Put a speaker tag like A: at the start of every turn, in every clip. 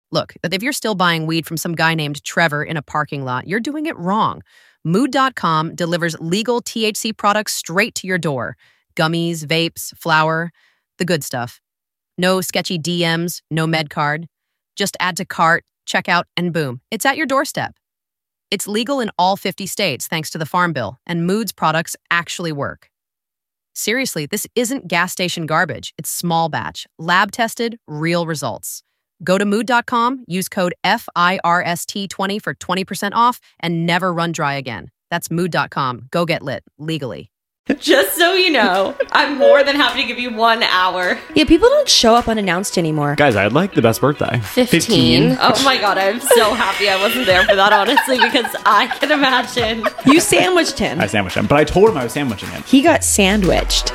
A: Look, if you're still buying weed from some guy named Trevor in a parking lot, you're doing it wrong. Mood.com delivers legal THC products straight to your door. Gummies, vapes, flour, the good stuff. No sketchy DMs, no med card. Just add to cart, check out, and boom, it's at your doorstep. It's legal in all 50 states thanks to the Farm Bill, and Mood's products actually work. Seriously, this isn't gas station garbage. It's small batch, lab tested, real results. Go to mood.com, use code FIRST20 for 20% off, and never run dry again. That's mood.com. Go get lit, legally.
B: Just so you know, I'm more than happy to give you 1 hour.
C: Yeah, people don't show up unannounced anymore.
D: Guys, I'd like the best birthday.
B: 15. Oh my god, I'm so happy I wasn't there for that, honestly, because I can imagine.
C: You sandwiched him.
D: I sandwiched him, but I told him I was sandwiching him.
C: He got sandwiched.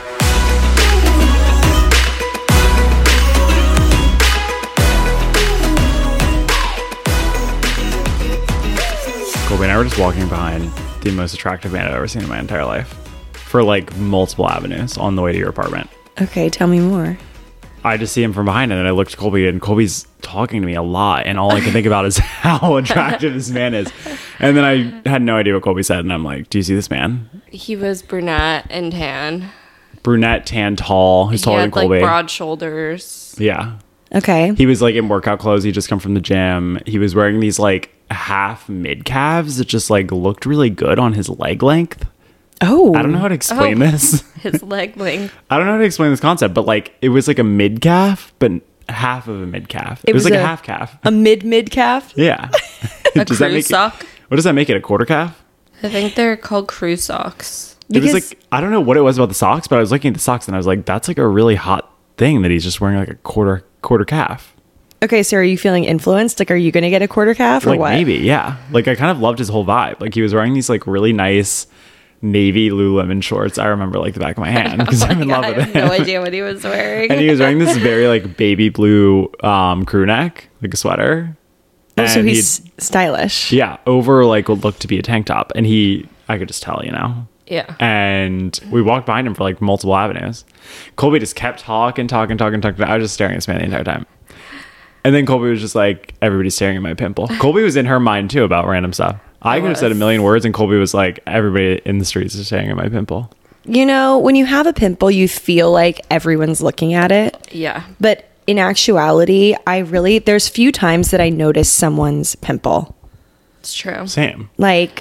D: Colby and I were just walking behind the most attractive man I've ever seen in my entire life. For like multiple avenues on the way to your apartment.
C: Okay, tell me more.
D: I just see him from behind, and then I looked at Colby, and Colby's talking to me a lot, and all I can think about is how attractive this man is. And then I had no idea what Colby said, and I'm like, do you see this man?
B: He was brunette and tan.
D: Brunette, tan, tall. He's taller than Colby.
B: Like broad shoulders.
D: Yeah.
C: Okay.
D: He was like in workout clothes. He just come from the gym. He was wearing these like half mid calves that just like looked really good on his leg length.
C: Oh.
D: I don't know how to explain this.
B: His leg length.
D: I don't know how to explain this concept, but like it was like a mid calf, but half of a mid calf. It was like a half calf.
C: A mid calf?
D: Yeah.
B: A crew sock?
D: What does that make it? A quarter calf?
B: I think they're called crew socks.
D: It was like, I don't know what it was about the socks, but I was looking at the socks and I was like, that's like a really hot thing that he's just wearing like a quarter calf.
C: Okay, so are you feeling influenced? Like, are you going to get a quarter calf or
D: like,
C: what?
D: Maybe, yeah. Like, I kind of loved his whole vibe. Like, he was wearing these like really nice navy Lululemon shorts. I remember like the back of my hand because I'm in love with it.
B: I have no idea what he was wearing.
D: And he was wearing this very like baby blue crew neck, like a sweater.
C: Oh, so he's stylish.
D: Yeah, over like what looked to be a tank top. And I could just tell, you know?
B: Yeah.
D: And we walked behind him for like multiple avenues. Colby just kept talking. I was just staring at this man the entire time. And then Colby was just like, everybody's staring at my pimple. Colby was in her mind too about random stuff. I could have said a million words and Colby was like, everybody in the streets is staring at my pimple.
C: You know, when you have a pimple, you feel like everyone's looking at it.
B: Yeah.
C: But in actuality, there's few times that I notice someone's pimple.
B: It's true.
D: Same.
C: Like,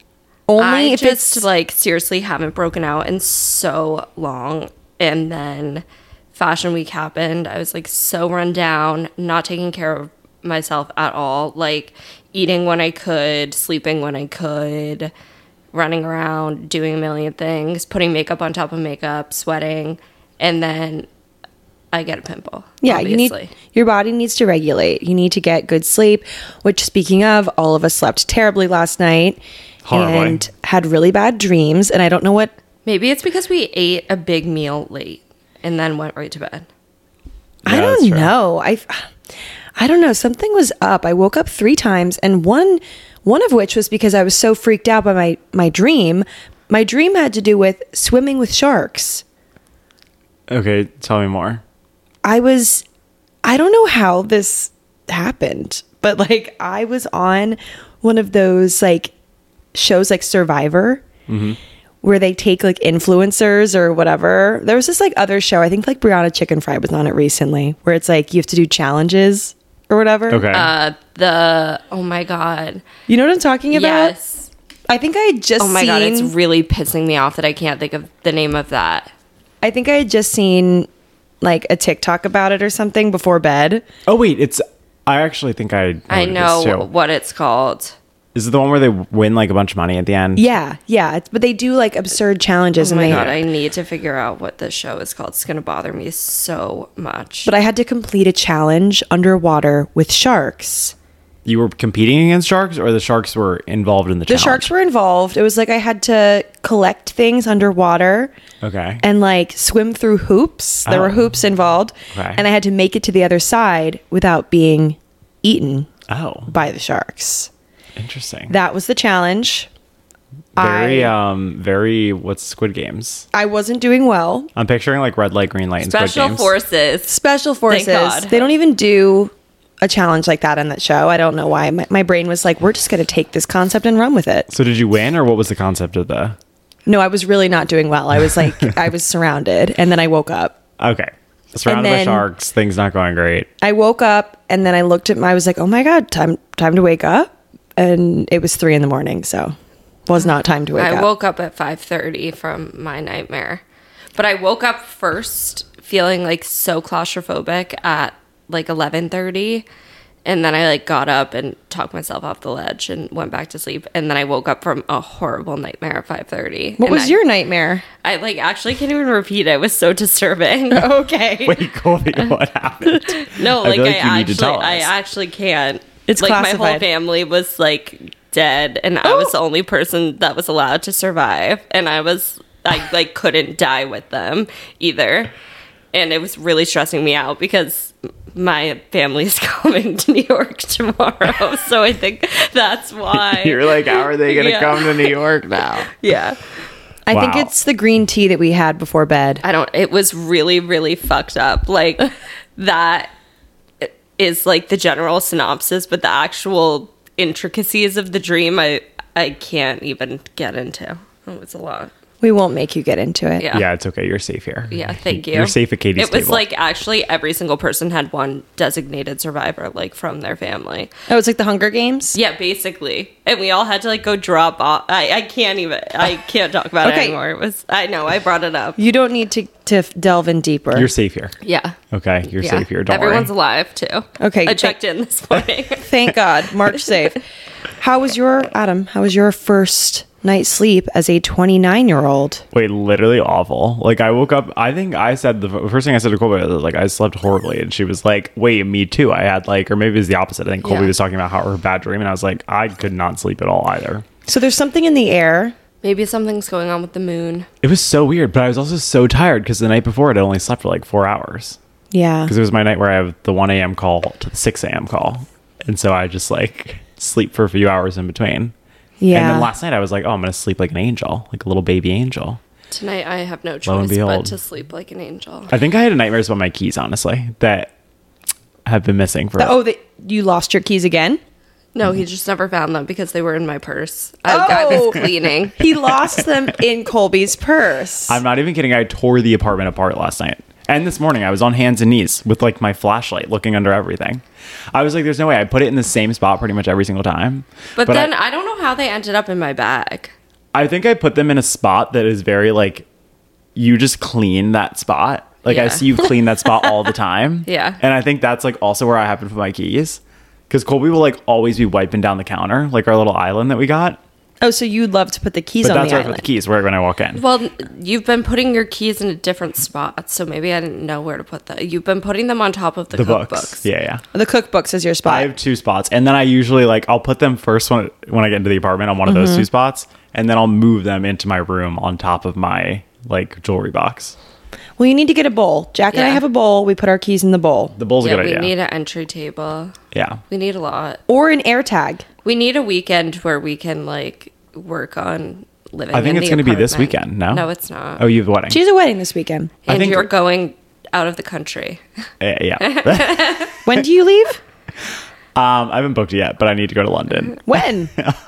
C: only if
B: it's like seriously haven't broken out in so long. And then Fashion Week happened. I was like so run down, not taking care of myself at all. Like eating when I could, sleeping when I could, running around, doing a million things, putting makeup on top of makeup, sweating, and then I get a pimple.
C: Yeah,
B: obviously.
C: your body needs to regulate. You need to get good sleep, which speaking of, all of us slept terribly last night.
D: Horribly.
C: And had really bad dreams. And I don't know what.
B: Maybe it's because we ate a big meal late and then went right to bed.
C: Yeah, I don't know. I don't know. Something was up. I woke up 3 times, and one of which was because I was so freaked out by my dream. My dream had to do with swimming with sharks.
D: Okay, tell me more.
C: I don't know how this happened, but like I was on one of those like shows like Survivor, where they take like influencers or whatever. There was this like other show, I think like Brianna Chicken Fry was on it recently, where it's like you have to do challenges or whatever.
D: Okay.
B: Oh my God.
C: You know what I'm talking about?
B: Yes.
C: I think I had just
B: Oh my God, it's really pissing me off that I can't think of the name of that.
C: I think I had just seen like a TikTok about it or something before bed.
D: Oh wait, I actually think I
B: know what it's called.
D: Is it the one where they win like a bunch of money at the end?
C: Yeah. But they do like absurd challenges.
B: Oh my God, I need to figure out what this show is called. It's going to bother me so much.
C: But I had to complete a challenge underwater with sharks.
D: You were competing against sharks, or the sharks were involved in the challenge?
C: The sharks were involved. It was like I had to collect things underwater.
D: Okay.
C: And like swim through hoops. There were hoops involved.
D: Okay.
C: And I had to make it to the other side without being eaten by the sharks.
D: Interesting.
C: That was the challenge.
D: Very what's Squid Games?
C: I wasn't doing well.
D: I'm picturing like red light, green light, and Squid Games.
C: Special forces.
B: Thank God.
C: They don't even do a challenge like that on that show. I don't know why. My brain was like, we're just going to take this concept and run with it.
D: So did you win, or what was the concept of the?
C: No, I was really not doing well. I was like, I was surrounded, and then I woke up.
D: Okay. Surrounded by
C: then-
D: sharks, things not going great.
C: I woke up, and then I looked at I was like, oh my God, time to wake up. And it was 3 a.m, so was not time to wake up.
B: I woke up at 5:30 from my nightmare. But I woke up first feeling like so claustrophobic at like 11:30, and then I like got up and talked myself off the ledge and went back to sleep, and then I woke up from a horrible nightmare at 5:30.
C: What was your nightmare?
B: I like actually can't even repeat it. It was so disturbing.
C: Okay.
D: Wait, Colby, what happened?
B: No,
D: I
B: like
D: feel like you need to tell
B: I
D: us.
B: actually can't.
C: It's
B: like my whole
C: classified.
B: family was like dead, and I was the only person that was allowed to survive, and I like couldn't die with them either, and it was really stressing me out because my family is coming to New York tomorrow, so I think that's why.
D: You're like, how are they going to
B: Yeah.
D: come to New York now?
B: Yeah.
C: I think
D: Wow.
C: it's the green tea that we had before bed.
B: It was really, really fucked up. Like, that is like the general synopsis, but the actual intricacies of the dream, I can't even get into. It was a lot.
C: We won't make you get into it.
B: Yeah.
D: Yeah, it's okay. You're safe here.
B: Yeah, thank you.
D: You're safe at Katie's
B: It was
D: table.
B: like actually every single person had one designated survivor, like from their family.
C: Oh, it's like the Hunger Games?
B: Yeah, basically. And we all had to like go drop off. I can't talk about
C: Okay.
B: it anymore. I know, I brought it up.
C: You don't need to delve in deeper.
D: You're safe here.
B: Yeah.
D: Okay, you're
B: Yeah.
D: safe here. Don't
B: Everyone's
D: worry.
B: alive too.
C: Okay,
B: I checked in this morning.
C: Thank God. March safe. How was your first night's sleep as a 29-year-old?
D: Wait, literally awful. Like, I woke up, I think I said, the first thing I said to Colby was, like, I slept horribly. And she was like, wait, me too. I had, like, or maybe it was the opposite. I think Colby
B: Yeah.
D: was talking about how her bad dream. And I was like, I could not sleep at all either.
C: So there's something in the air.
B: Maybe something's going on with the moon.
D: It was so weird. But I was also so tired because the night before I'd only slept for like 4 hours.
C: Yeah.
D: Because it was my night where I have the 1 a.m. call to the 6 a.m. call. And so I just, like, sleep for a few hours in between.
C: Yeah.
D: And then last night I was like, oh, I'm going to sleep like an angel, like a little baby angel.
B: Tonight I have no
D: Lo and
B: choice but
D: behold.
B: to sleep like an angel.
D: I think I had nightmares about my keys, honestly, that have been missing for.
C: You lost your keys again?
B: No, he just never found them because they were in my purse. I was cleaning.
C: He lost them in Colby's purse.
D: I'm not even kidding. I tore the apartment apart last night. And this morning I was on hands and knees with like my flashlight looking under everything. I was like, there's no way. I put it in the same spot pretty much every single time.
B: But then I don't know how they ended up in my bag.
D: I think I put them in a spot that is very like, you just clean that spot. Like I
B: Yeah.
D: see you clean that spot all the time.
B: Yeah.
D: And I think that's like also where I happen to put my keys. Because Colby will like always be wiping down the counter, like our little island that we got.
C: Oh, so you'd love to put the keys
D: But
C: on
D: that's
C: the
D: where I put
C: island.
D: the keys, right when I walk in.
B: Well, you've been putting your keys in a different spot, so maybe I didn't know where to put them. You've been putting them on top of the
D: The
B: cookbooks.
D: books. Yeah, yeah.
C: The cookbooks is your spot.
D: I have 2 spots, and then I usually like I'll put them first when I get into the apartment on one of those 2 spots, and then I'll move them into my room on top of my like jewelry box.
C: Well, you need to get a bowl. Jack and I
B: Yeah.
C: have a bowl. We put our keys in the bowl.
D: The bowl's a
B: Yeah,
D: good
B: we
D: idea.
B: need an entry table.
D: Yeah,
B: We need a lot.
C: Or an air tag.
B: We need a weekend where we can like work on living.
D: I think
B: in
D: it's
B: the
D: going to be this
B: apartment.
D: weekend. No,
B: No, it's not.
D: Oh, you have a wedding.
C: She has a wedding this weekend.
D: I
B: And
D: think-
B: you're going out of the country.
D: Yeah.
C: When do you leave?
D: I haven't booked it yet, but I need to go to London.
C: When?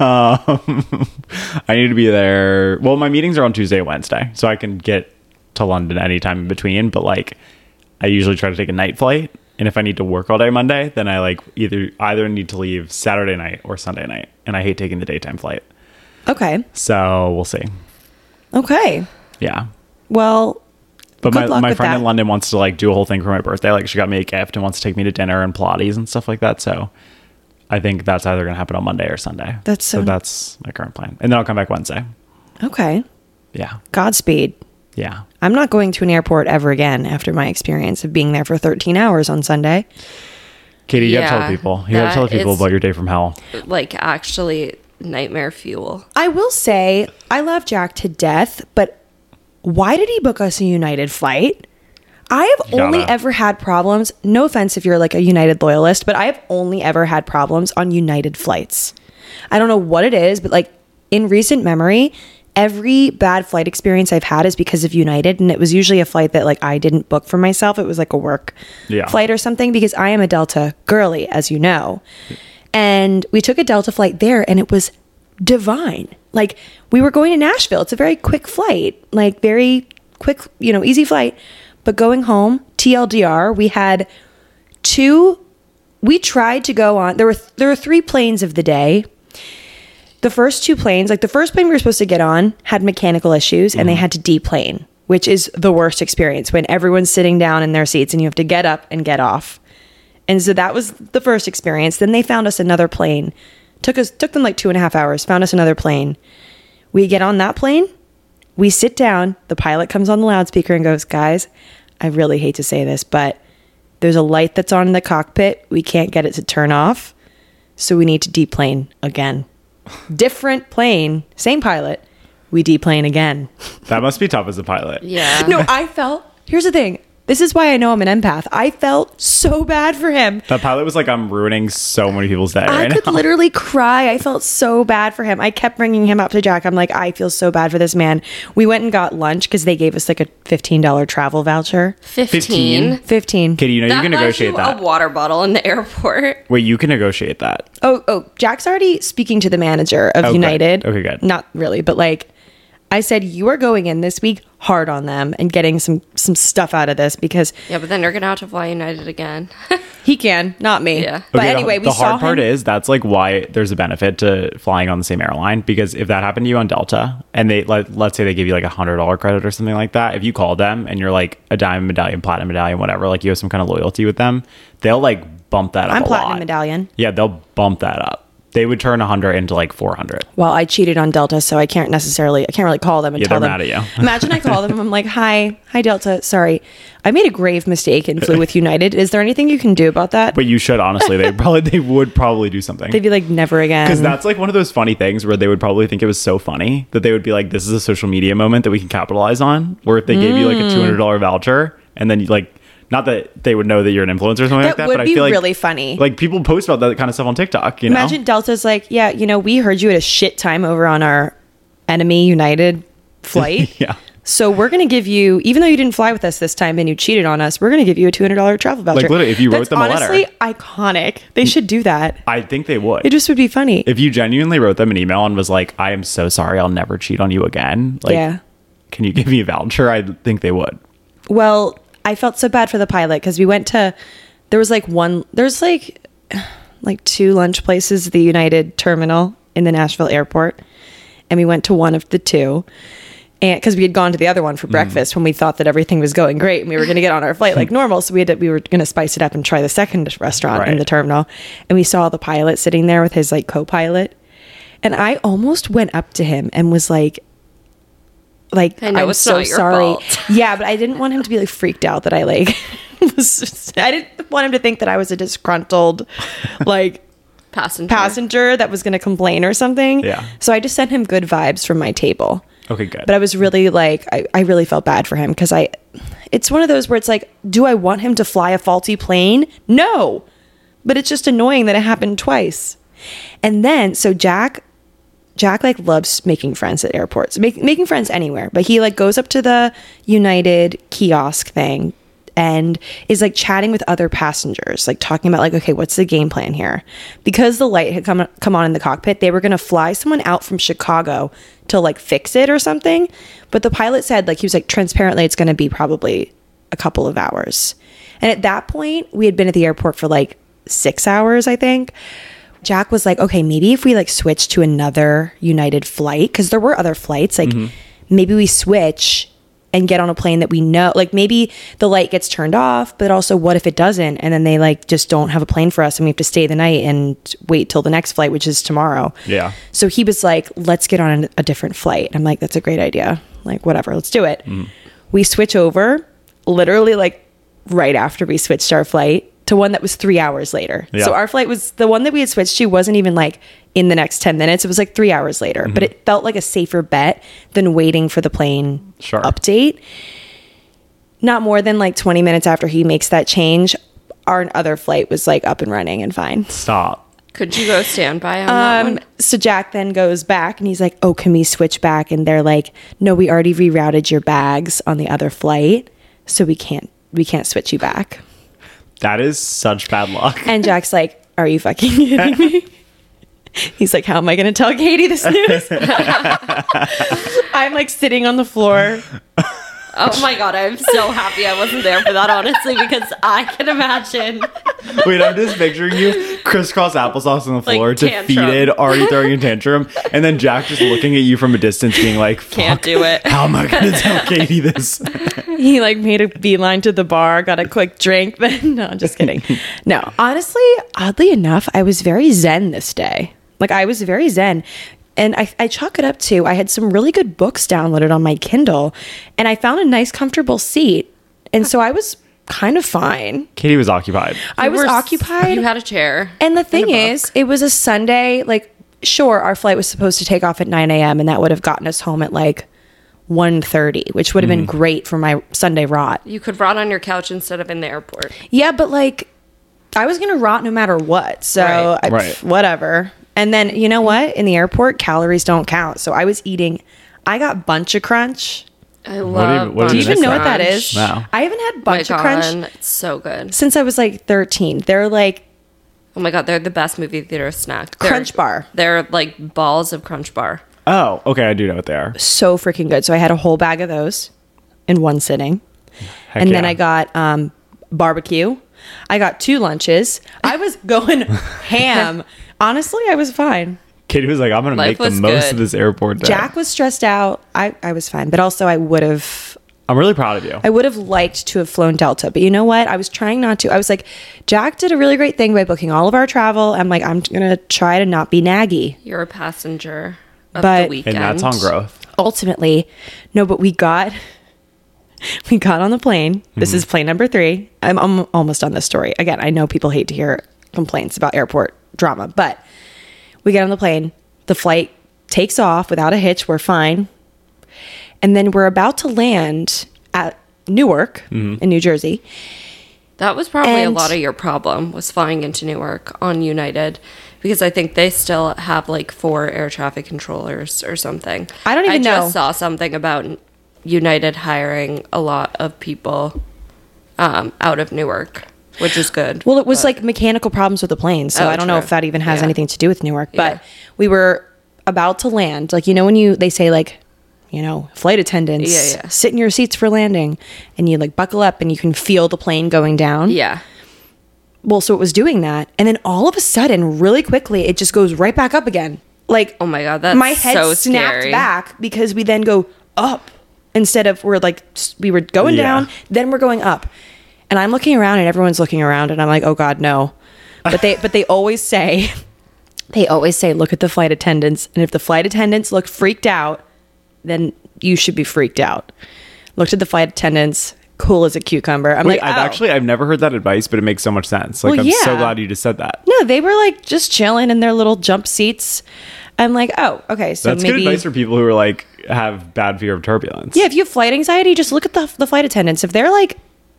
D: I need to be there. Well, my meetings are on Tuesday and Wednesday, so I can get to London anytime in between. But like, I usually try to take a night flight, and if I need to work all day Monday, then I like either need to leave Saturday night or Sunday night, and I hate taking the daytime flight.
C: Okay.
D: So we'll see.
C: Okay.
D: Yeah.
C: Well,
D: But
C: Good luck
D: my
C: with
D: friend
C: that.
D: in London wants to like do a whole thing for my birthday. Like she got me a gift and wants to take me to dinner and Pilates and stuff like that. So I think that's either going to happen on Monday or Sunday.
C: That's so-
D: that's my current plan. And then I'll come back Wednesday.
C: okay.
D: Yeah.
C: Godspeed.
D: Yeah.
C: I'm not going to an airport ever again after my experience of being there for 13 hours on Sunday.
D: Katie, you got to tell
B: Yeah,
D: people. You got to tell
B: that
D: people
B: is-
D: about your day from hell.
B: Like actually nightmare fuel.
C: I will say, I love Jack to death, but why did he book us a United flight? I have only
D: Gotta.
C: ever had problems. No offense if you're like a United loyalist, but I have only ever had problems on United flights. I don't know what it is, but like in recent memory, every bad flight experience I've had is because of United, and it was usually a flight that like I didn't book for myself. It was like a work flight or something, because I am a Delta girly, as you know. And we took a Delta flight there, and it was divine. Like, we were going to Nashville. It's a very quick flight, like very quick, easy flight. But going home, TLDR, we tried to go on, there were 3 planes of the day. The first 2 planes, like the first plane we were supposed to get on had mechanical issues, and they had to deplane, which is the worst experience when everyone's sitting down in their seats and you have to get up and get off. And so that was the first experience. Then they found us another plane. Took them like 2.5 hours, found us another plane. We get on that plane, we sit down, the pilot comes on the loudspeaker and goes, guys, I really hate to say this, but there's a light that's on in the cockpit. We can't get it to turn off, so we need to deplane again. Different plane, same pilot, we deplane again.
D: That must be tough as a pilot.
B: Yeah.
C: No, here's the thing. This is why I know I'm an empath. I felt so bad for him.
D: That pilot was like, I'm ruining so many people's day
C: I
D: right
C: could
D: now.
C: literally cry. I felt so bad for him. I kept bringing him up to Jack. I'm like, I feel so bad for this man. We went and got lunch because they gave us like a $15 travel voucher.
B: 15.
C: 15.
D: Katie, you
B: That
D: can
B: buys
D: negotiate
B: you
D: that.
B: a water bottle in the airport.
D: Wait, you can negotiate that.
C: Oh, Jack's already speaking to the manager of
D: Okay.
C: United.
D: Okay, good.
C: Not really, but like I said, you are going in this week hard on them and getting some stuff out of this, because
B: Yeah, but then you're gonna have to fly United again.
C: he can, not me.
B: Yeah.
C: But
D: Okay,
C: anyway, we
D: the
C: saw
D: hard part
C: him.
D: is that's like why there's a benefit to flying on the same airline, because if that happened to you on Delta and they let's say they give you like $100 credit or something like that, if you call them and you're like a diamond medallion, platinum medallion, whatever, like you have some kind of loyalty with them, they'll like bump that up.
C: I'm
D: a
C: platinum
D: lot.
C: medallion.
D: Yeah, they'll bump that up. They would turn 100 into like 400.
C: Well, I cheated on Delta, so I can't really call them and
D: Yeah,
C: tell
D: they're
C: them.
D: mad at you.
C: Imagine I call them and I'm like, hi Delta, sorry, I made a grave mistake and flew with United. Is there anything you can do about that?
D: But you should honestly, they would probably do something.
C: They'd be like, never again.
D: Because that's like one of those funny things where they would probably think it was so funny that they would be like, this is a social media moment that we can capitalize on. Or if they gave you like a $200 voucher and then you like, not that they would know that you're an influencer or something like that,
C: would
D: but I
C: be
D: feel like
C: really funny.
D: Like people post about that kind of stuff on TikTok,
C: Imagine Delta's like, yeah, we heard you at a shit time over on our enemy United flight.
D: Yeah.
C: So we're going to give you, even though you didn't fly with us this time and you cheated on us, we're going to give you a $200 travel voucher.
D: Like, literally, if you wrote
C: That's
D: them a letter.
C: honestly iconic. They should do that.
D: I think they would.
C: It just would be funny.
D: If you genuinely wrote them an email and was like, I am so sorry, I'll never cheat on you again. Like,
C: Yeah.
D: can you give me a voucher? I think they would.
C: Well, I felt so bad for the pilot because we went to, there's like 2 lunch places at the United terminal in the Nashville airport. And we went to one of the 2. And because we had gone to the other one for breakfast when we thought that everything was going great and we were going to get on our flight like normal. So we were going to spice it up and try the second restaurant in
D: Right.
C: the terminal. And we saw the pilot sitting there with his like co-pilot. And I almost went up to him and was like,
B: I know
C: I'm
B: it's
C: so
B: not your
C: sorry.
B: fault.
C: Yeah, but I didn't want him to be like freaked out that I like I didn't want him to think that I was a disgruntled like passenger that was going to complain or something.
D: Yeah.
C: So I just sent him good vibes from my table.
D: Okay, good.
C: But I was really like, I really felt bad for him because it's one of those where it's like, do I want him to fly a faulty plane? No. But it's just annoying that it happened twice. And then, so Jack like loves making friends at airports, making friends anywhere, but he like goes up to the United kiosk thing and is like chatting with other passengers, like talking about like, okay, what's the game plan here? Because the light had come on in the cockpit, they were going to fly someone out from Chicago to like fix it or something. But the pilot said like, he was like, transparently, it's going to be probably a couple of hours. And at that point we had been at the airport for like 6 hours, I think. Jack was like, okay, maybe if we like switch to another United flight, because there were other flights, like maybe we switch and get on a plane that we know, like maybe the light gets turned off, but also what if it doesn't? And then they like just don't have a plane for us and we have to stay the night and wait till the next flight, which is tomorrow.
D: Yeah.
C: So he was like, let's get on a different flight. I'm like, that's a great idea. Like, whatever, let's do it. We switch over literally like right after we switched our flight to one that was 3 hours later.
D: Yeah.
C: So our flight was the one that we had switched to wasn't even like in the next 10 minutes. It was like 3 hours later, but it felt like a safer bet than waiting for the plane update. Not more than like 20 minutes after he makes that change, our other flight was like up and running and fine.
D: Stop.
B: Could you go standby on that one?
C: So Jack then goes back and he's like, oh, can we switch back? And they're like, no, we already rerouted your bags on the other flight, so we can't switch you back.
D: That is such bad luck.
C: And Jack's like, are you fucking kidding me? He's like, how am I going to tell Katie this news? I'm like sitting on the floor.
B: Oh my God, I'm so happy I wasn't there for that, honestly, because I can imagine.
D: Wait, I'm just picturing you crisscross applesauce on the floor,
B: Like tantrum.
D: defeated, already throwing a tantrum, and then Jack just looking at you from a distance, being like, "Fuck,
B: Can't do it.
D: How am I going to tell Katie this?"
C: He like made a beeline to the bar, got a quick drink. Then no, just kidding. No, honestly, oddly enough, I was very zen this day. Like I was very zen. And I chalk it up to, I had some really good books downloaded on my Kindle, and I found a nice, comfortable seat. And so I was kind of fine.
D: Katie was occupied.
C: I was occupied.
B: You had a chair.
C: And the thing
B: and a
C: is,
B: book.
C: it was a Sunday. Like, sure, our flight was supposed to take off at 9 a.m., and that would have gotten us home at like 1:30, which would have been great for my Sunday rot.
B: You could rot on your couch instead of in the airport.
C: Yeah, but like, I was going to rot no matter what. So,
D: Right.
C: whatever. And then, you know what? In the airport, calories don't count. So I was eating, I got Bunch of Crunch.
B: I love
D: what
C: Do you
D: even
C: know what that is?
D: No.
C: I haven't had
B: Oh my
C: Bunch of Crunch
B: God, it's so good.
C: since I was like 13. They're like
B: Oh my God, they're the best movie theater snack. They're-
C: Crunch Bar.
B: They're like balls of Crunch Bar.
D: Oh, okay, I do know what they are.
C: So freaking good. So I had a whole bag of those in one sitting.
D: Heck
C: And then
D: yeah.
C: I got barbecue. I got 2 lunches. I was going ham. Honestly, I was fine.
D: Katie was like, "I'm going to make
B: Life
D: the
B: was
D: most
B: good.
C: Oh,
D: of this airport day."
C: Jack was stressed out. I was fine. But also I would have
D: I'm really proud of you.
C: I would have liked to have flown Delta, but you know what? I was trying not to. I was like, Jack did a really great thing by booking all of our travel. I'm like, I'm going to try to not be naggy.
B: You're a passenger of
C: But-
B: the weekend.
D: And that's on growth.
C: Ultimately, no, but we got on the plane. This is plane number 3. I'm almost on this story. Again, I know people hate to hear complaints about airport drama, but we get on the plane. The flight takes off without a hitch. We're fine. And then we're about to land at Newark in New Jersey.
B: That was probably a
C: And-
B: lot of your problem, was flying into Newark on United, because I think they still have like 4 air traffic controllers or something.
C: I don't even
B: I
C: know.
B: just saw something about United hiring a lot of people out of Newark, which is good.
C: Well, it was like mechanical problems with the plane. So
B: Oh,
C: I don't know
B: true.
C: if that even has
B: Yeah.
C: anything to do with Newark. But
B: Yeah.
C: we were about to land. Like, you know, when they say like, you know, flight attendants,
B: Yeah.
C: sit in your seats for landing, and you like buckle up and you can feel the plane going down.
B: Yeah.
C: Well, so it was doing that. And then all of a sudden, really quickly, it just goes right back up again. Like,
B: Oh my God, that's
C: my head
B: so
C: snapped
B: scary.
C: back because we then go up instead of we were going
D: Yeah.
C: down, then we're going up. And I'm looking around and everyone's looking around and I'm like, oh God, no. But they always say, look at the flight attendants. And if the flight attendants look freaked out, then you should be freaked out. Looked at the flight attendants, cool as a cucumber. I'm
D: Wait,
C: like, oh.
D: I've never heard that advice, but it makes so much sense. Like,
C: Well,
D: I'm so
C: yeah.
D: glad you just said that.
C: No, they were like just chilling in their little jump seats. I'm like, oh, okay. So
D: That's
C: maybe
D: good advice for people who are like have bad fear of turbulence.
C: yeah, if you have flight anxiety, just look at the flight attendants. If they're like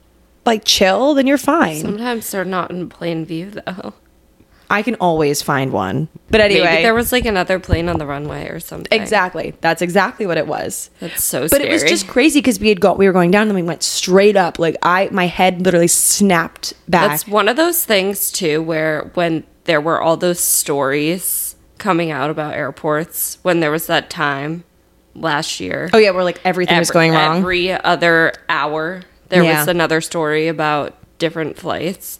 C: chill, then you're fine.
B: Sometimes they're not in plain view, though.
C: I can always find one. But anyway,
B: Maybe there was like another plane on the runway or something.
C: exactly. That's exactly what it was.
B: That's so
C: But
B: scary.
C: it was just crazy because we were going down and then we went straight up. Like my head literally snapped back.
B: That's one of those things too, where when there were all those stories coming out about airports, when there was that time last year.
C: Oh yeah, where like everything was going wrong.
B: Every other hour, there
C: Yeah.
B: was another story about different flights.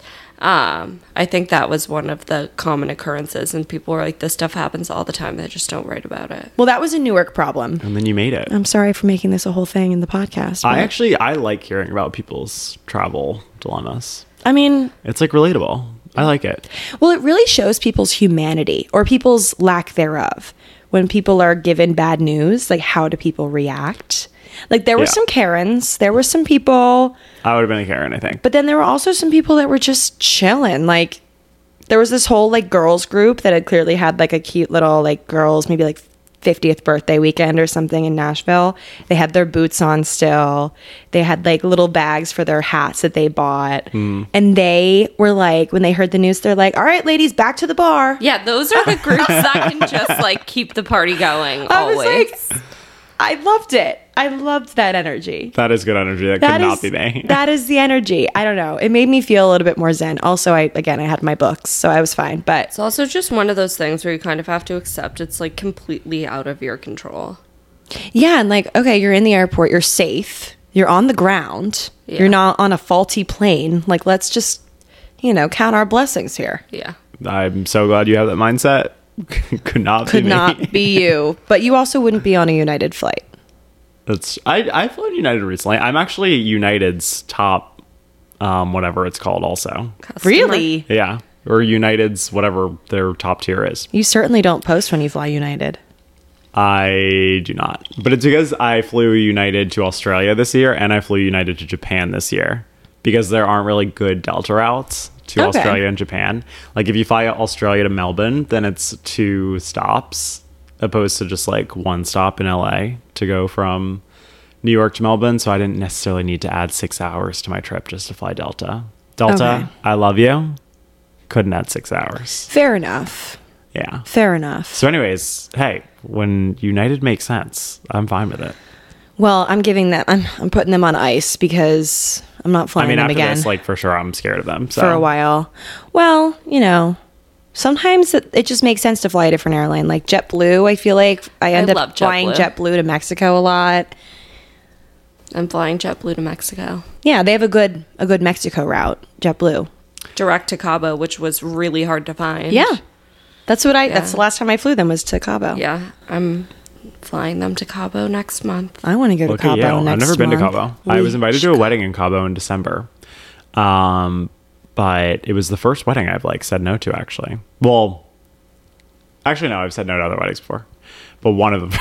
B: I think that was one of the common occurrences, and people were like, "This stuff happens all the time. They just don't write about it."
C: Well, that was a Newark problem.
D: And then you made it.
C: I'm sorry for making this a whole thing in the podcast.
D: I like hearing about people's travel dilemmas.
C: I mean,
D: It's like relatable. I like it.
C: well, it really shows people's humanity or people's lack thereof. When people are given bad news, like how do people react? Like there were
D: Yeah.
C: some Karens, there were some people,
D: I would have been a Karen, I think.
C: but then there were also some people that were just chilling. Like there was this whole like girls group that had clearly had like a cute little like girls, maybe like 50th birthday weekend or something in Nashville. They had their boots on still. They had like little bags for their hats that they bought. And they were like, when they heard the news, they're like, all right, ladies, back to the bar.
B: Yeah, those are the groups that can just like keep the party going
C: I was
B: always.
C: like, I loved it. I loved that energy.
D: That is good energy. That could not be me.
C: That is the energy. I don't know. It made me feel a little bit more zen. Also, I had my books, so I was fine. But
B: It's also just one of those things where you kind of have to accept it's like completely out of your control.
C: yeah, and like, okay, you're in the airport, you're safe, you're on the ground,
B: Yeah.
C: you're not on a faulty plane. Like, let's just, count our blessings here.
B: Yeah.
D: I'm so glad you have that mindset. Could not
C: Could
D: be me.
C: not be you. But you also wouldn't be on a United flight.
D: I've flown United recently. I'm actually United's top, whatever it's called also.
B: Customer.
C: Really?
D: Yeah. Or United's whatever their top tier is.
C: You certainly don't post when you fly United.
D: I do not. But it's because I flew United to Australia this year and I flew United to Japan this year because there aren't really good Delta routes to
C: Okay.
D: Australia and Japan. Like if you fly Australia to Melbourne, then it's 2 stops opposed to just like 1 stop in LA to go from New York to Melbourne. So I didn't necessarily need to add 6 hours to my trip just to fly Delta. Delta,
C: Okay.
D: I love you. Couldn't add 6 hours.
C: Fair enough.
D: Yeah.
C: Fair enough.
D: So anyways, hey, when United makes sense, I'm fine with it.
C: Well, I'm giving them. I'm putting them on ice because I'm not flying
D: I mean,
C: them
D: after
C: again
D: this, like for sure, I'm scared of them. So.
C: for a while. Well, sometimes it just makes sense to fly a different airline. Like JetBlue, I feel like I end
B: love
C: up flying
B: JetBlue.
C: JetBlue to Mexico a lot.
B: I'm flying JetBlue to Mexico.
C: Yeah, they have a good Mexico route. JetBlue.
B: Direct to Cabo, which was really hard to find.
C: Yeah, that's what
B: Yeah.
C: That's the last time I flew them was to Cabo.
B: Yeah. I'm flying them to Cabo next month.
C: I want to go to
D: Look at
C: Cabo
D: you.
C: next
D: I've never been to
C: month.
D: Cabo. I was invited to a wedding in Cabo in December. But it was the first wedding I've like said no to actually. Well, actually no, I've said no to other weddings before. But one of them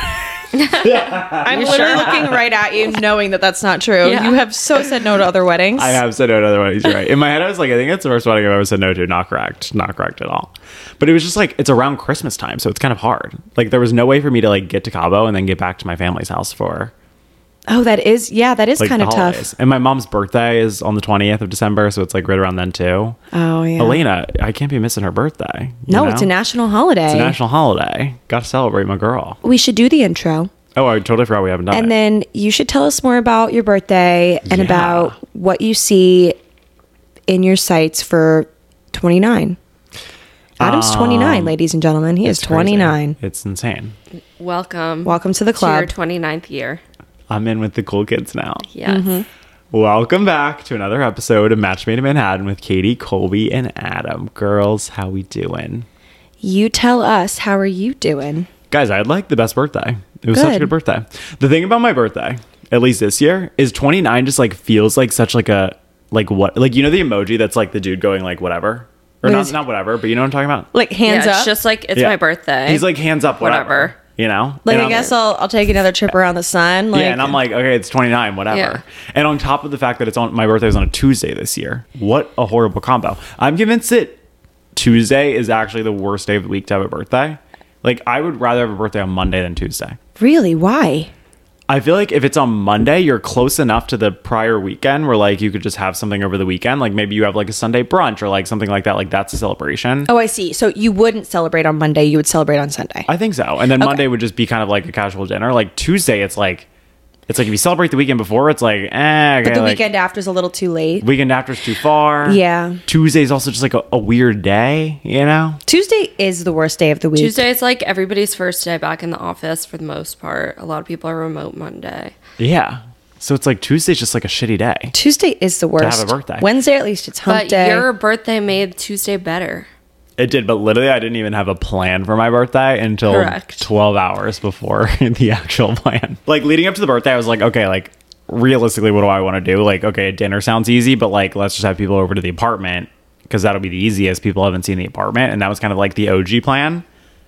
C: I'm literally looking right at you, knowing that that's not true.
B: Yeah.
C: You have so said no to other weddings.
D: I have said no to other weddings, you're right. In my head I was like, I think it's the first wedding I've ever said no to. Not correct. Not correct at all. But it was just like it's around Christmas time, so it's kind of hard. Like there was no way for me to like get to Cabo and then get back to my family's house for
C: Oh, that is
D: like
C: kind
D: the
C: of
D: holidays.
C: tough.
D: And my mom's birthday is on the 20th of December, so it's like right around then too.
C: Oh yeah.
D: Elena, I can't be missing her birthday. you
C: No,
D: know?
C: it's a national holiday.
D: It's a national holiday. Got to celebrate my girl.
C: We should do the intro.
D: Oh, I totally forgot we haven't done
C: And
D: it.
C: then you should tell us more about your birthday and
D: Yeah.
C: about what you see in your sights for 29. Adam's 29, ladies and gentlemen. He is
D: It's crazy.
C: 29.
D: It's insane.
B: Welcome.
C: Welcome to the
B: To your
C: club.
B: 29th year.
D: I'm in with the cool kids now.
B: Yes.
C: Mm-hmm.
D: Welcome back to another episode of Match Made in Manhattan with Katie, Colby, and Adam. Girls, how we doing?
C: You tell us, how are you doing?
D: Guys, I had like the best birthday. It was such a
C: Good.
D: good birthday. The thing about my birthday, at least this year, is 29 just like feels like such like a like what like you know the emoji that's like the dude going like whatever or
C: What
D: not
C: is-
D: not whatever, but you know what I'm talking about.
C: Like hands
B: Yeah,
C: up?
B: It's just like, it's
D: Yeah.
B: my birthday.
D: He's like hands up, whatever. You know,
C: like,
D: And
C: I
D: I'm-
C: guess I'll take another trip around the sun. Like,
D: yeah, and I'm like, okay, it's 29, whatever.
B: Yeah.
D: And on top of the fact that it's on my birthday was on a Tuesday this year. What a horrible combo. I'm convinced that Tuesday is actually the worst day of the week to have a birthday. Like, I would rather have a birthday on Monday than Tuesday.
C: really? Why?
D: I feel like if it's on Monday, you're close enough to the prior weekend where like you could just have something over the weekend. Like maybe you have like a Sunday brunch or like something like that. Like that's a celebration.
C: Oh, I see. So you wouldn't celebrate on Monday. You would celebrate on Sunday.
D: I think so. And then Monday would just be kind of like a casual dinner. Like Tuesday, it's like if you celebrate the weekend before, it's like, okay,
C: but the
D: like,
C: weekend after is a little too late.
D: weekend after is too far.
C: Yeah.
D: Tuesday is also just like a weird day, you know?
C: Tuesday is the worst day of the week.
B: Tuesday is like everybody's first day back in the office for the most part. A lot of people are remote Monday.
D: Yeah. So it's like Tuesday's just like a shitty day.
C: Tuesday is the worst.
D: have a birthday.
C: Wednesday, at least, it's hump
B: But
C: day.
B: your birthday made Tuesday better.
D: It did, but literally I didn't even have a plan for my birthday until
B: Correct.
D: 12 hours before the actual plan. Like leading up to the birthday, I was like, okay, like realistically, what do I want to do? Like, okay, a dinner sounds easy, but like let's just have people over to the apartment because that'll be the easiest. People haven't seen the apartment. And that was kind of like the OG plan.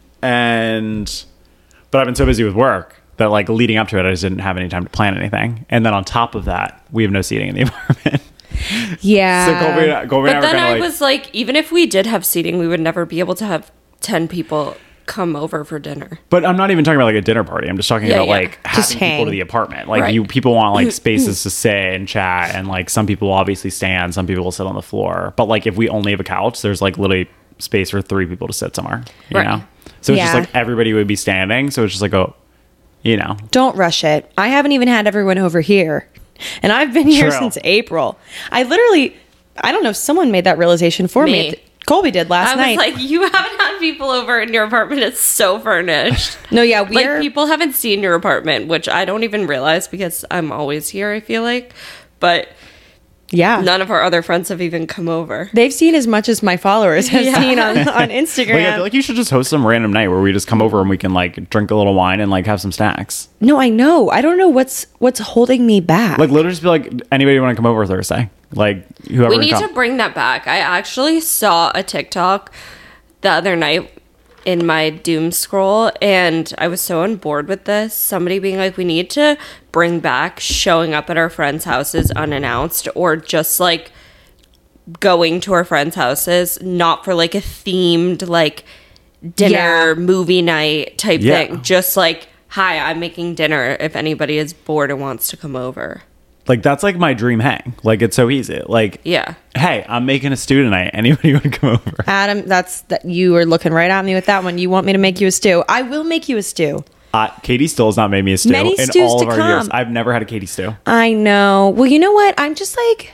D: But I've been so busy with work that like leading up to it, I just didn't have any time to plan anything. And then on top of that, we have no seating in the apartment.
C: yeah.
D: So Colby and I
B: But
D: were
B: then
D: kind
B: I
D: of like,
B: was like, even if we did have seating, we would never be able to have 10 people come over for dinner.
D: But I'm not even talking about like a dinner party. I'm just talking
B: Yeah,
D: about
B: yeah.
D: like
C: Just
D: having people
C: hang.
D: to the apartment. Like
B: Right.
D: people want like spaces to sit and chat, and like some people will obviously stand, some people will sit on the floor. But like if we only have a couch, there's like literally space for 3 people to sit somewhere. You
B: Right.
D: know? So it's just
C: Yeah.
D: like everybody would be standing. So it's just like
C: Don't rush it. I haven't even had everyone over here. And I've been here
D: True.
C: since April. I don't know if someone made that realization for me.
B: Me.
C: Colby did last
B: I
C: night.
B: was like, you haven't had people over in your apartment. It's so furnished.
C: No, yeah,
B: Like, people haven't seen your apartment, which I don't even realize because I'm always here, I feel like. But
C: yeah.
B: none of our other friends have even come over.
C: They've seen as much as my followers have
B: Yeah.
C: seen on Instagram.
D: like I feel like you should just host some random night where we just come over and we can like drink a little wine and like have some snacks.
C: No, I know. I don't know what's holding me back.
D: Like literally just be like, anybody want to come over Thursday? Like whoever
B: We
D: can
B: need
D: come.
B: to bring that back. I actually saw a TikTok the other night in my doom scroll, and I was so on board with this. Somebody being like, we need to bring back showing up at our friends' houses unannounced, or just like going to our friends' houses, not for like a themed like dinner
C: Yeah.
B: movie night type
D: Yeah.
B: thing. Just like, hi, I'm making dinner if anybody is bored and wants to come over.
D: Like that's like my dream hang. Like it's so easy. Like
B: Yeah.
D: hey, I'm making a stew tonight. Anybody want to come over?
C: Adam, that you are looking right at me with that one. You want me to make you a stew? I will make you a stew.
D: Katie still has not made me a stew
C: Many
D: in
C: stews
D: all
C: to
D: of our years.
C: come.
D: I've never had a Katie stew.
C: I know. Well, you know what? I'm just like,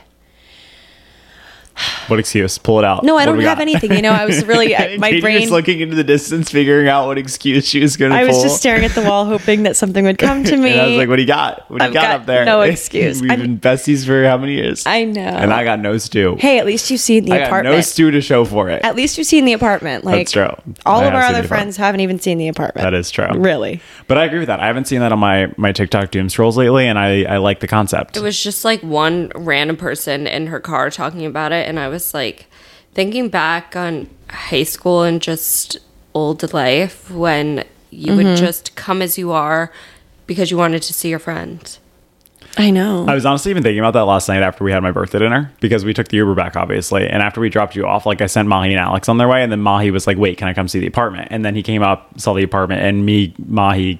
D: What excuse? Pull it out.
C: no, I
D: What do
C: don't
D: we
C: have
D: got?
C: anything. You know, I was really my
D: Katie
C: brain.
D: was looking into the distance, figuring out what excuse she was going to
C: I
D: pull.
C: was just staring at the wall, hoping that something would come to me.
D: And I was like, "What do you got? What do you
C: I've
D: got
C: got
D: up there?"
C: no excuse.
D: We've been besties for how many years?
C: I know.
D: And I got no stew.
C: Hey, at least you've seen the
D: I got
C: apartment.
D: no stew to show for it.
C: At least you've seen the apartment. Like,
D: That's true.
C: All
D: I
C: of
D: have
C: our
D: seen
C: other
D: the
C: friends haven't even seen the apartment.
D: That is true.
C: Really.
D: But I agree with that. I haven't seen that on my TikTok doom scrolls lately, and I like the concept.
B: It was just like one random person in her car talking about it, and I was like thinking back on high school and just old life when you would just come as you are because you wanted to see your friends.
C: I know.
D: I was honestly even thinking about that last night after we had my birthday dinner, because we took the Uber back, obviously. And after we dropped you off, like I sent Mahi and Alex on their way. And then Mahi was like, wait, can I come see the apartment? And then he came up, saw the apartment, and me, Mahi,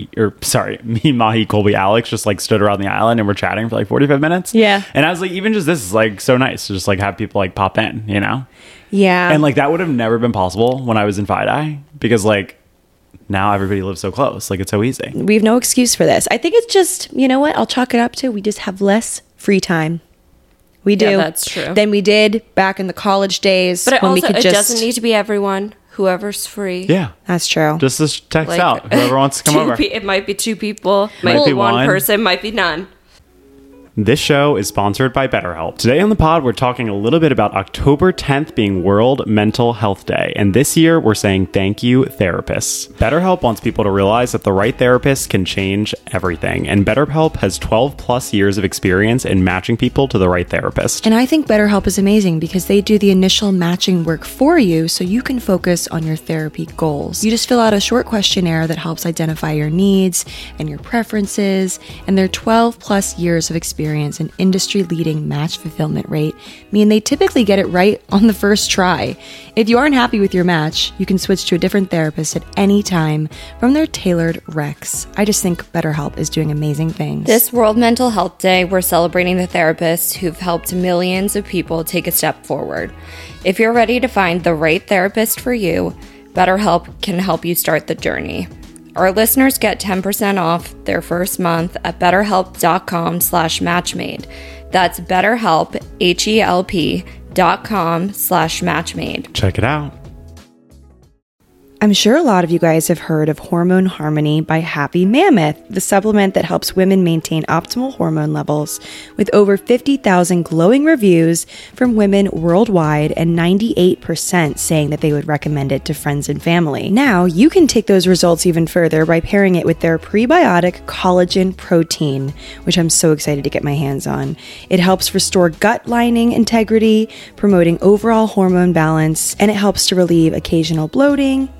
D: Colby, Alex just like stood around the island and we're chatting for like 45 minutes.
C: Yeah.
D: And I was like, even just this is like so nice to just like have people like pop in, you know?
C: Yeah.
D: And like that would have never been possible when I was in FIDI, because like now everybody lives so close. Like it's so easy.
C: we have no excuse for this. I think it's just, you know what? I'll chalk it up to we just have less free time. We do.
B: Yeah, that's true.
C: Than we did back in the college days
B: But it
C: when
B: also
C: we could
B: it
C: just.
B: doesn't need to be everyone. Whoever's free.
D: Yeah.
C: That's true.
D: Just text
B: Like,
D: out whoever wants to come over.
B: It might be 2 people.
D: Might be
B: one
D: one.
B: person. Might be none.
D: This show is sponsored by BetterHelp. Today on the pod, we're talking a little bit about October 10th being World Mental Health Day. And this year, we're saying thank you, therapists. BetterHelp wants people to realize that the right therapist can change everything. And BetterHelp has 12 plus years of experience in matching people to the right therapist.
C: And I think BetterHelp is amazing because they do the initial matching work for you so you can focus on your therapy goals. You just fill out a short questionnaire that helps identify your needs and your preferences, and their 12 plus years of experience and industry-leading match fulfillment rate mean they typically get it right on the first try. If you aren't happy with your match, you can switch to a different therapist at any time from their tailored recs. I just think BetterHelp is doing amazing things.
B: This World Mental Health Day, we're celebrating the therapists who've helped millions of people take a step forward. If you're ready to find the right therapist for you, BetterHelp can help you start the journey. Our listeners get 10% off their first month at betterhelp.com/matchmade. That's betterhelp, HELP.com/matchmade.
D: Check it out.
C: I'm sure a lot of you guys have heard of Hormone Harmony by Happy Mammoth, the supplement that helps women maintain optimal hormone levels, with over 50,000 glowing reviews from women worldwide and 98% saying that they would recommend it to friends and family. Now, you can take those results even further by pairing it with their prebiotic collagen protein, which I'm so excited to get my hands on. It helps restore gut lining integrity, promoting overall hormone balance, and it helps to relieve occasional bloating,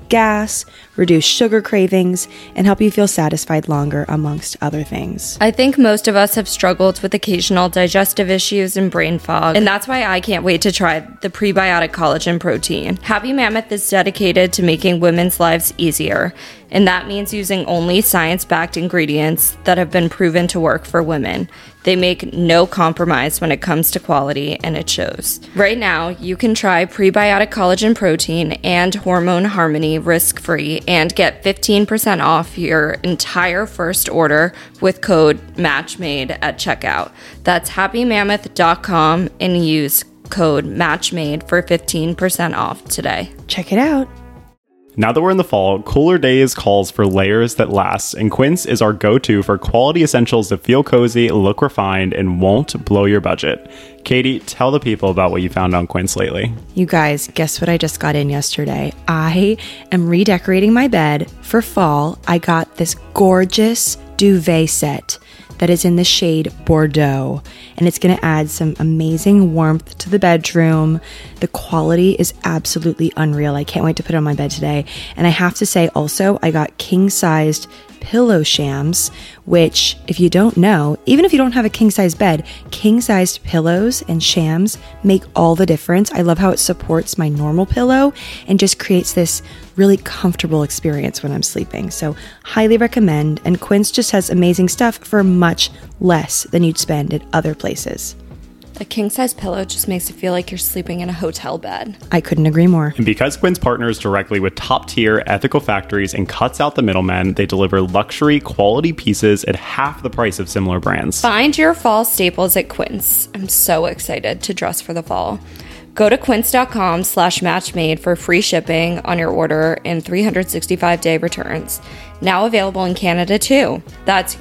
C: gas, reduce sugar cravings, and help you feel satisfied longer, amongst other things.
B: I think most of us have struggled with occasional digestive issues and brain fog, and that's why I can't wait to try the prebiotic collagen protein. Happy Mammoth is dedicated to making women's lives easier, and that means using only science-backed ingredients that have been proven to work for women. They make no compromise when it comes to quality, and it shows. Right now, you can try prebiotic collagen protein and hormone harmony risk-free and get 15% off your entire first order with code MATCHMADE at checkout. That's happymammoth.com and use code MATCHMADE for 15% off today.
C: Check it out.
D: Now that we're in the fall, cooler days calls for layers that last, and Quince is our go-to for quality essentials that feel cozy, look refined, and won't blow your budget. Katie, tell the people about what you found on Quince lately.
C: You guys, guess what I just got in yesterday? I am redecorating my bed for fall. I got this gorgeous duvet set that is in the shade Bordeaux, and it's going to add some amazing warmth to the bedroom. The quality is absolutely unreal. I can't wait to put it on my bed today. And I have to say also, I got king-sized pillow shams, which, if you don't know, even if you don't have a king-size bed, king-sized pillows and shams make all the difference. I love how it supports my normal pillow and just creates this really comfortable experience when I'm sleeping. So highly recommend. And Quince just has amazing stuff for much less than you'd spend at other places.
B: A king-size pillow just makes it feel like you're sleeping in a hotel bed.
C: I couldn't agree more.
D: And because Quince partners directly with top-tier ethical factories and cuts out the middlemen, they deliver luxury, quality pieces at half the price of similar brands.
B: Find your fall staples at Quince. I'm so excited to dress for the fall. Go to quince.com/matchmade for free shipping on your order and 365-day returns. Now available in Canada too. That's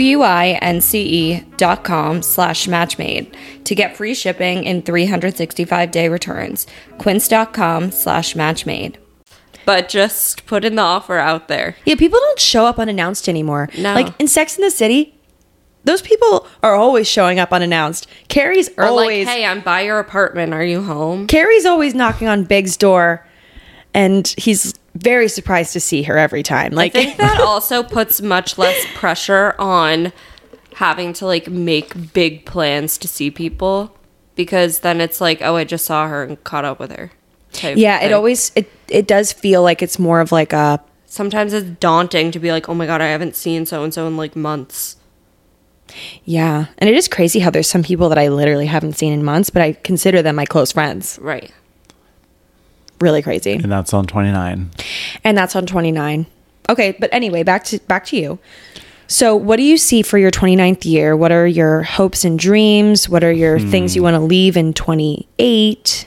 B: QUINCE.com/matchmade to get free shipping and 365-day returns. Quince.com/matchmade. But just putting the offer out there.
C: Yeah, people don't show up unannounced anymore.
B: No.
C: Like in Sex and the City, those people are always showing up unannounced. Carrie's
B: Or
C: always
B: like, hey, I'm by your apartment. Are you home?
C: Carrie's always knocking on Big's door, and he's very surprised to see her every time. Like,
B: I think that also puts much less pressure on having to like make big plans to see people, because then it's like, oh, I just saw her and caught up with her.
C: yeah, it does feel like it's more of like a
B: Sometimes it's daunting to be like, oh my God, I haven't seen so and so in like months.
C: yeah, and it is crazy how there's some people that I literally haven't seen in months, but I consider them my close friends.
B: Right.
C: Really crazy.
D: And that's on 29.
C: And that's on 29. Okay, but anyway, back to you. So what do you see for your 29th year? What are your hopes and dreams? What are your things you want to leave in 28?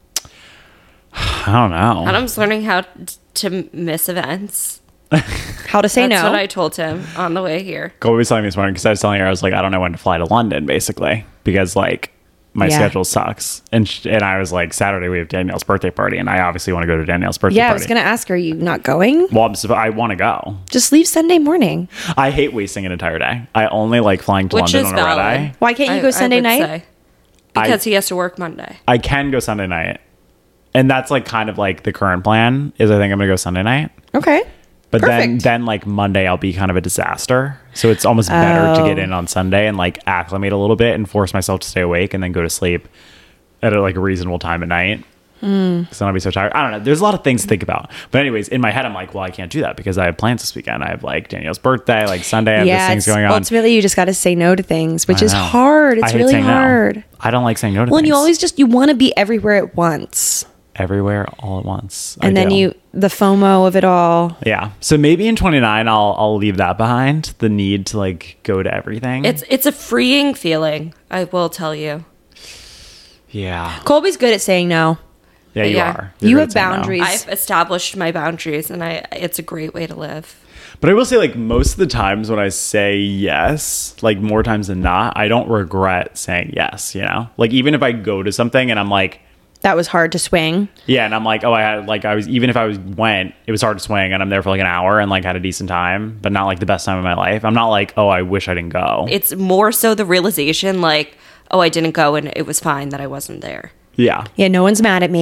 D: I don't know.
B: And I'm just learning how to miss events.
C: How to say
B: That's
C: no?
B: what I told him on the way here.
D: Colby was telling me this morning because I was telling her, I was like, I don't know when to fly to London, basically, because like my
C: Yeah.
D: schedule sucks. And I was like, Saturday we have Danielle's birthday party, and I obviously want to go to Danielle's birthday
C: Yeah, I
D: party.
C: was going to ask, are you not going?
D: Well, I want to go.
C: Just leave Sunday morning.
D: I hate wasting an entire day. I only like flying to
B: Which
D: London
B: is
D: on a red
B: valid.
D: eye.
C: Why can't you go Sunday
B: would
C: night?
B: say. Because he has to work Monday.
D: I can go Sunday night. And that's like kind of like the current plan is I think I'm going to go Sunday night.
C: Okay.
D: But
C: Perfect.
D: then like Monday I'll be kind of a disaster. So it's almost better to get in on Sunday and like acclimate a little bit and force myself to stay awake and then go to sleep at like a reasonable time at night. Because then I'll be so tired. I don't know. There's a lot of things to think about. But anyways, in my head, I'm like, well, I can't do that because I have plans this weekend. I have like Danielle's birthday, like Sunday, I have these things going on.
C: Ultimately, you just got to say no to things, which
D: I
C: is
D: know.
C: hard.
D: I
C: It's
D: hate
C: really
D: saying no.
C: hard.
D: I don't like saying no to
C: Well, and
D: things.
C: you always you want to be everywhere at once.
D: Everywhere all at once.
C: And then the FOMO of it all.
D: Yeah. So maybe in 29 I'll leave that behind. The need to like go to everything.
B: It's a freeing feeling, I will tell you.
D: yeah.
C: Colby's good at saying no.
D: Yeah, you
B: Yeah.
D: are.
C: You
D: You're
C: have
D: good at saying no.
C: boundaries.
B: I've established my boundaries, and it's a great way to live.
D: But I will say, like, most of the times when I say yes, like more times than not, I don't regret saying yes, you know? Like, even if I go to something and I'm like,
C: That was hard to swing.
D: yeah, and I'm like, oh, even if I went, it was hard to swing and I'm there for like an hour and like had a decent time, but not like the best time of my life. I'm not like, oh, I wish I didn't go.
B: It's more so the realization, like, oh, I didn't go and it was fine that I wasn't there.
D: Yeah.
C: Yeah, no one's mad at me.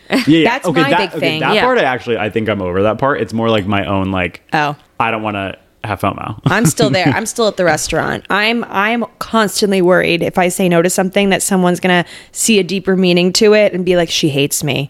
D: Yeah.
C: That's my big thing.
D: That
B: Yeah.
D: part, I think I'm over that part. It's more like my own, like,
C: Oh.
D: I don't want to have FOMO.
C: I'm still there. I'm still at the restaurant. I'm constantly worried if I say no to something that someone's gonna see a deeper meaning to it and be like, she hates me.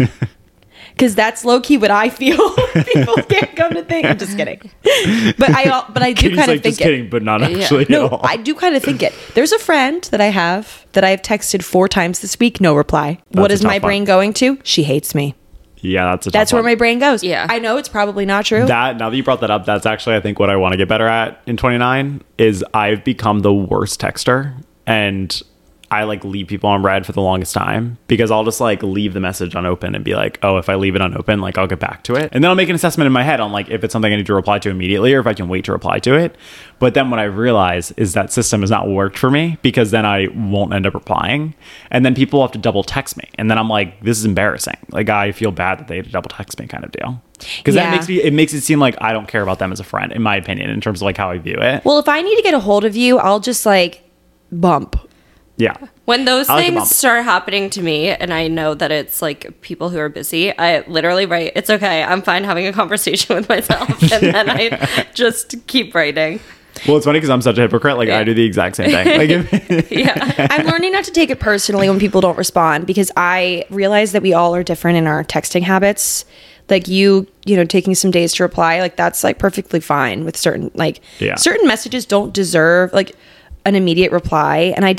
C: Because that's low key what I feel. People can't come to think. I'm just kidding. But I do
D: Katie's
C: kind of
D: like,
C: think
D: just
C: it.
D: kidding, but not actually at
C: No,
D: all.
C: I do kind of think it. There's a friend that I've texted 4 times this week, no reply. What
D: That's a
C: is my
D: tough one.
C: brain going to? She hates me.
D: Yeah, that's a tough
C: That's where
D: one.
C: my brain goes.
B: Yeah.
C: I know it's probably not true.
D: Now that you brought that up, that's actually, I think, what I want to get better at in 29 is I've become the worst texter, and I like leave people on red for the longest time because I'll just like leave the message unopened and be like, oh, if I leave it unopened, like I'll get back to it. And then I'll make an assessment in my head on like if it's something I need to reply to immediately or if I can wait to reply to it. But then what I realize is that system has not worked for me because then I won't end up replying. And then people have to double text me. And then I'm like, this is embarrassing. Like I feel bad that they had to double text me kind of deal. Because
C: Yeah.
D: it makes it seem like I don't care about them as a friend, in my opinion, in terms of like how I view it.
C: Well, if I need to get a hold of you, I'll just like bump.
D: Yeah.
B: When those
D: I like a
B: things
D: bump.
B: start happening to me, and I know that it's like people who are busy, I literally write, "It's okay, I'm fine having a conversation with myself," and then I just keep writing.
D: Well, it's funny because I'm such a hypocrite. Like I do the exact same thing. Like if,
B: Yeah,
C: I'm learning not to take it personally when people don't respond because I realize that we all are different in our texting habits. Like you know, taking some days to reply, like that's like perfectly fine with certain certain messages don't deserve like an immediate reply. And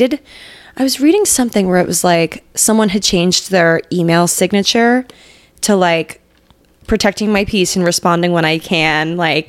C: I was reading something where it was like someone had changed their email signature to like protecting my peace and responding when I can. Like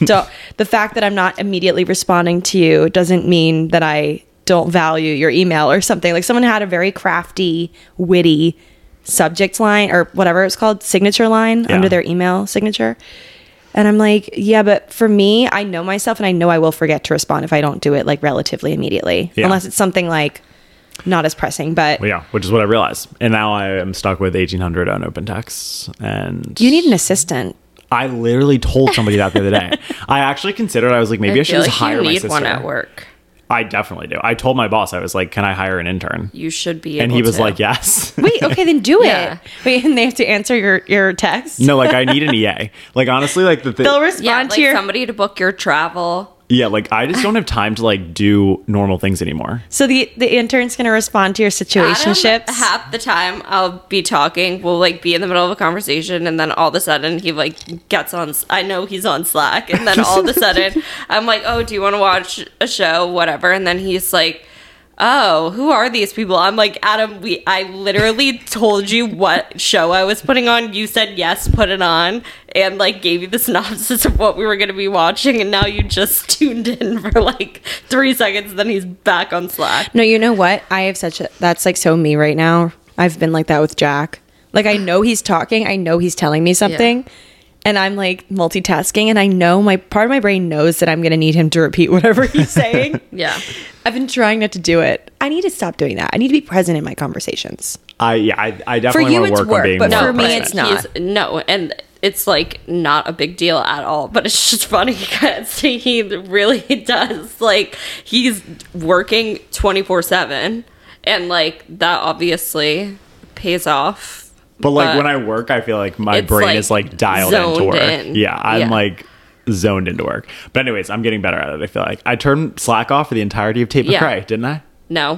C: the fact that I'm not immediately responding to you doesn't mean that I don't value your email or something. Like someone had a very crafty, witty subject line or whatever it's called, signature line under their email signature. And I'm like, yeah, but for me, I know myself and I know I will forget to respond if I don't do it like relatively immediately.
D: Yeah.
C: Unless it's something like not as pressing, but
D: well, yeah, which is what I realized. And now I am stuck with 1,800 unopened texts. And
C: you need an assistant.
D: I literally told somebody that the other day. I actually considered, I was like, maybe I, should
B: feel
D: just
B: like
D: hire
B: you
D: my
B: need
D: sister.
B: one at work.
D: I definitely do. I told my boss, I was like, can I hire an intern?
B: You should be.
D: And
B: able
D: he was
B: to.
D: like, yes.
C: Wait, okay, then do
B: Yeah.
C: it. Wait, and they have to answer your text?
D: No, like I need an EA. Like honestly, like the thing.
C: They'll respond
B: Yeah,
C: to
B: like
C: your...
B: somebody to book your travel.
D: Yeah, like I just don't have time to like do normal things anymore.
C: So the intern's going to respond to your situationships?
B: Adam, half the time I'll be talking, we'll like be in the middle of a conversation, and then all of a sudden he like gets on. I know he's on Slack, and then all of a sudden I'm like, "Oh, do you want to watch a show, whatever?" And then he's like, "Oh, who are these people?" I'm like, "Adam, I literally told you what show I was putting on. You said yes, put it on, and like gave you the synopsis of what we were going to be watching, and now you just tuned in for like 3 seconds. Then he's back on Slack."
C: No, you know what? I have that's like so me right now. I've been like that with Jack. Like I know he's talking, I know he's telling me something, and I'm like multitasking, and I know part of my brain knows that I'm going to need him to repeat whatever he's saying.
B: Yeah.
C: I've been trying not to do it. I need to stop doing that. I need to be present in my conversations.
D: I definitely
C: you,
D: want to
C: it's
D: work
C: work,
D: on being
C: but
D: more
C: for me,
D: present.
C: it's not.
B: No, and it's like not a big deal at all, but it's just funny because he really does. Like he's working 24/7, and like that obviously pays off.
D: But like when I work, I feel like my
B: it's,
D: brain
B: like,
D: is like dialed into
B: zoned
D: work.
B: in.
D: Yeah, I'm
B: Yeah.
D: like zoned into work. But anyways, I'm getting better at it. I feel like I turned Slack off for the entirety of Tape
B: Yeah.
D: McRae, didn't I?
B: No.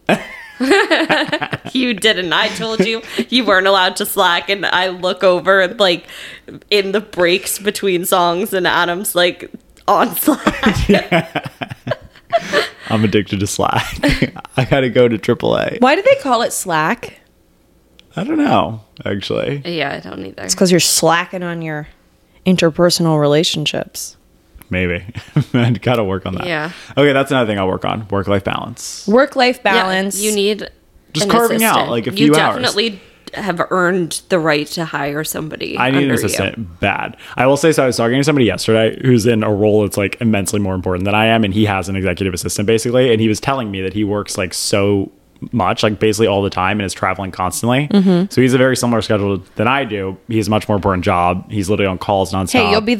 B: You didn't. I told you you weren't allowed to Slack, and I look over like in the breaks between songs, and Adam's like on Slack.
D: I'm addicted to Slack. I gotta go to AAA.
C: Why do they call it Slack?
D: I don't know, actually.
B: Yeah, I don't either.
C: It's because you're slacking on your interpersonal relationships.
D: Maybe. I gotta work on that.
B: Yeah.
D: Okay, that's another thing I'll work on. Work-life balance.
C: Work-life balance.
B: Yeah, you need
D: Just
B: an
D: carving out,
B: assistant.
D: like, a
B: You
D: few hours.
B: definitely have earned the right to hire somebody.
D: I need an
B: under
D: assistant
B: you.
D: bad. I will say, so I was talking to somebody yesterday who's in a role that's like immensely more important than I am, and he has an executive assistant basically, and he was telling me that he works like so much, like basically all the time, and is traveling constantly.
C: Mm-hmm.
D: So he's a very similar schedule than I do. He has a much more important job. He's literally on calls nonstop.
C: Hey, you'll be there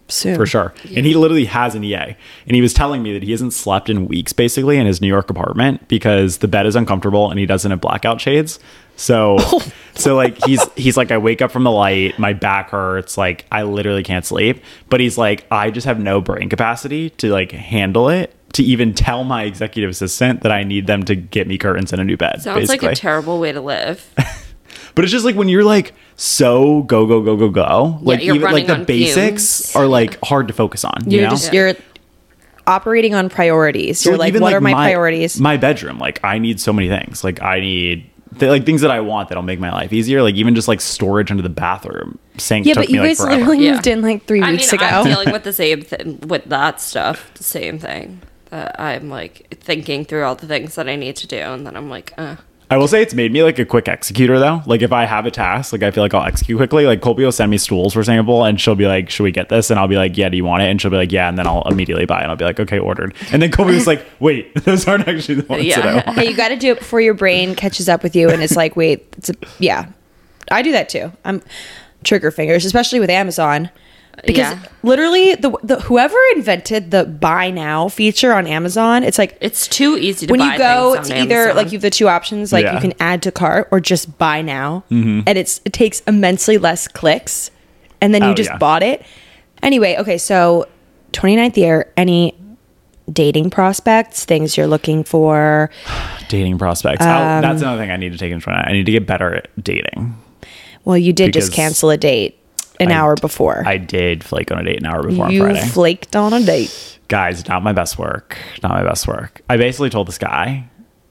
C: Soon.
D: for sure. And he literally has an EA. And he was telling me that he hasn't slept in weeks basically in his New York apartment because the bed is uncomfortable and he doesn't have blackout shades. So so like he's like, I wake up from the light, my back hurts, like I literally can't sleep. But he's like, I just have no brain capacity to like handle it, to even tell my executive assistant that I need them to get me curtains and a new bed.
B: Sounds
D: basically.
B: like a terrible way to live.
D: But it's just like when you're like so go like
B: you're
D: even like
B: running
D: the
B: on
D: basics
B: fumes.
D: are like hard to focus on. You know?
C: You're operating on priorities.
D: So
C: You're like,
D: even,
C: what are my priorities?
D: My bedroom, like I need so many things. Like I need like things that I want that'll make my life easier. Like even just like storage under the bathroom sink
C: Yeah,
D: took
C: but
D: me
C: you
D: like
C: guys
D: forever.
C: literally
B: Yeah.
C: moved in like 3
B: I
C: weeks
B: mean,
C: ago.
B: I'm dealing with the same thing with that stuff. The same thing. That I'm like thinking through all the things that I need to do, and then I'm like,
D: I will say it's made me like a quick executor though. Like if I have a task, like I feel like I'll execute quickly. Like Colby will send me stools, for example, and she'll be like, should we get this? And I'll be like, yeah, do you want it? And she'll be like, yeah. And then I'll immediately buy it. And I'll be like, okay, ordered. And then Colby was like, wait, those aren't actually the ones
B: Yeah.
D: that I want.
C: Hey, you got to do it before your brain catches up with you and it's like, wait, yeah. I do that too. I'm trigger fingers, especially with Amazon. Because
B: Yeah.
C: literally the whoever invented the buy now feature on Amazon, it's like
B: it's too easy to
C: when
B: buy
C: you go
B: things
C: to
B: on
C: either
B: Amazon.
C: like you have the two options, like
D: Yeah.
C: you can add to cart or just buy now,
D: Mm-hmm.
C: and it takes immensely less clicks, and then you
D: Oh,
C: just
D: yeah.
C: bought it. Anyway, okay, so 29th year, any dating prospects, things you're looking for?
D: Dating prospects. That's another thing I need to take into account. I need to get better at dating.
C: Well, you did just
D: Because
C: cancel a date an hour before.
D: I did flake on a date an hour before
C: you
D: on Friday.
C: flaked on a date.
D: Guys, not my best work. Not my best work. I basically told this guy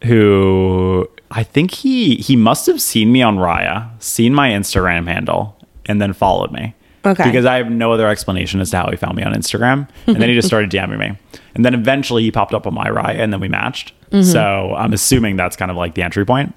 D: who I think he must have seen me on Raya, seen my Instagram handle, and then followed me.
C: Okay.
D: Because I have no other explanation as to how he found me on Instagram. And then he just started DMing me. And then eventually he popped up on my Raya and then we matched. So I'm assuming that's kind of like the entry point.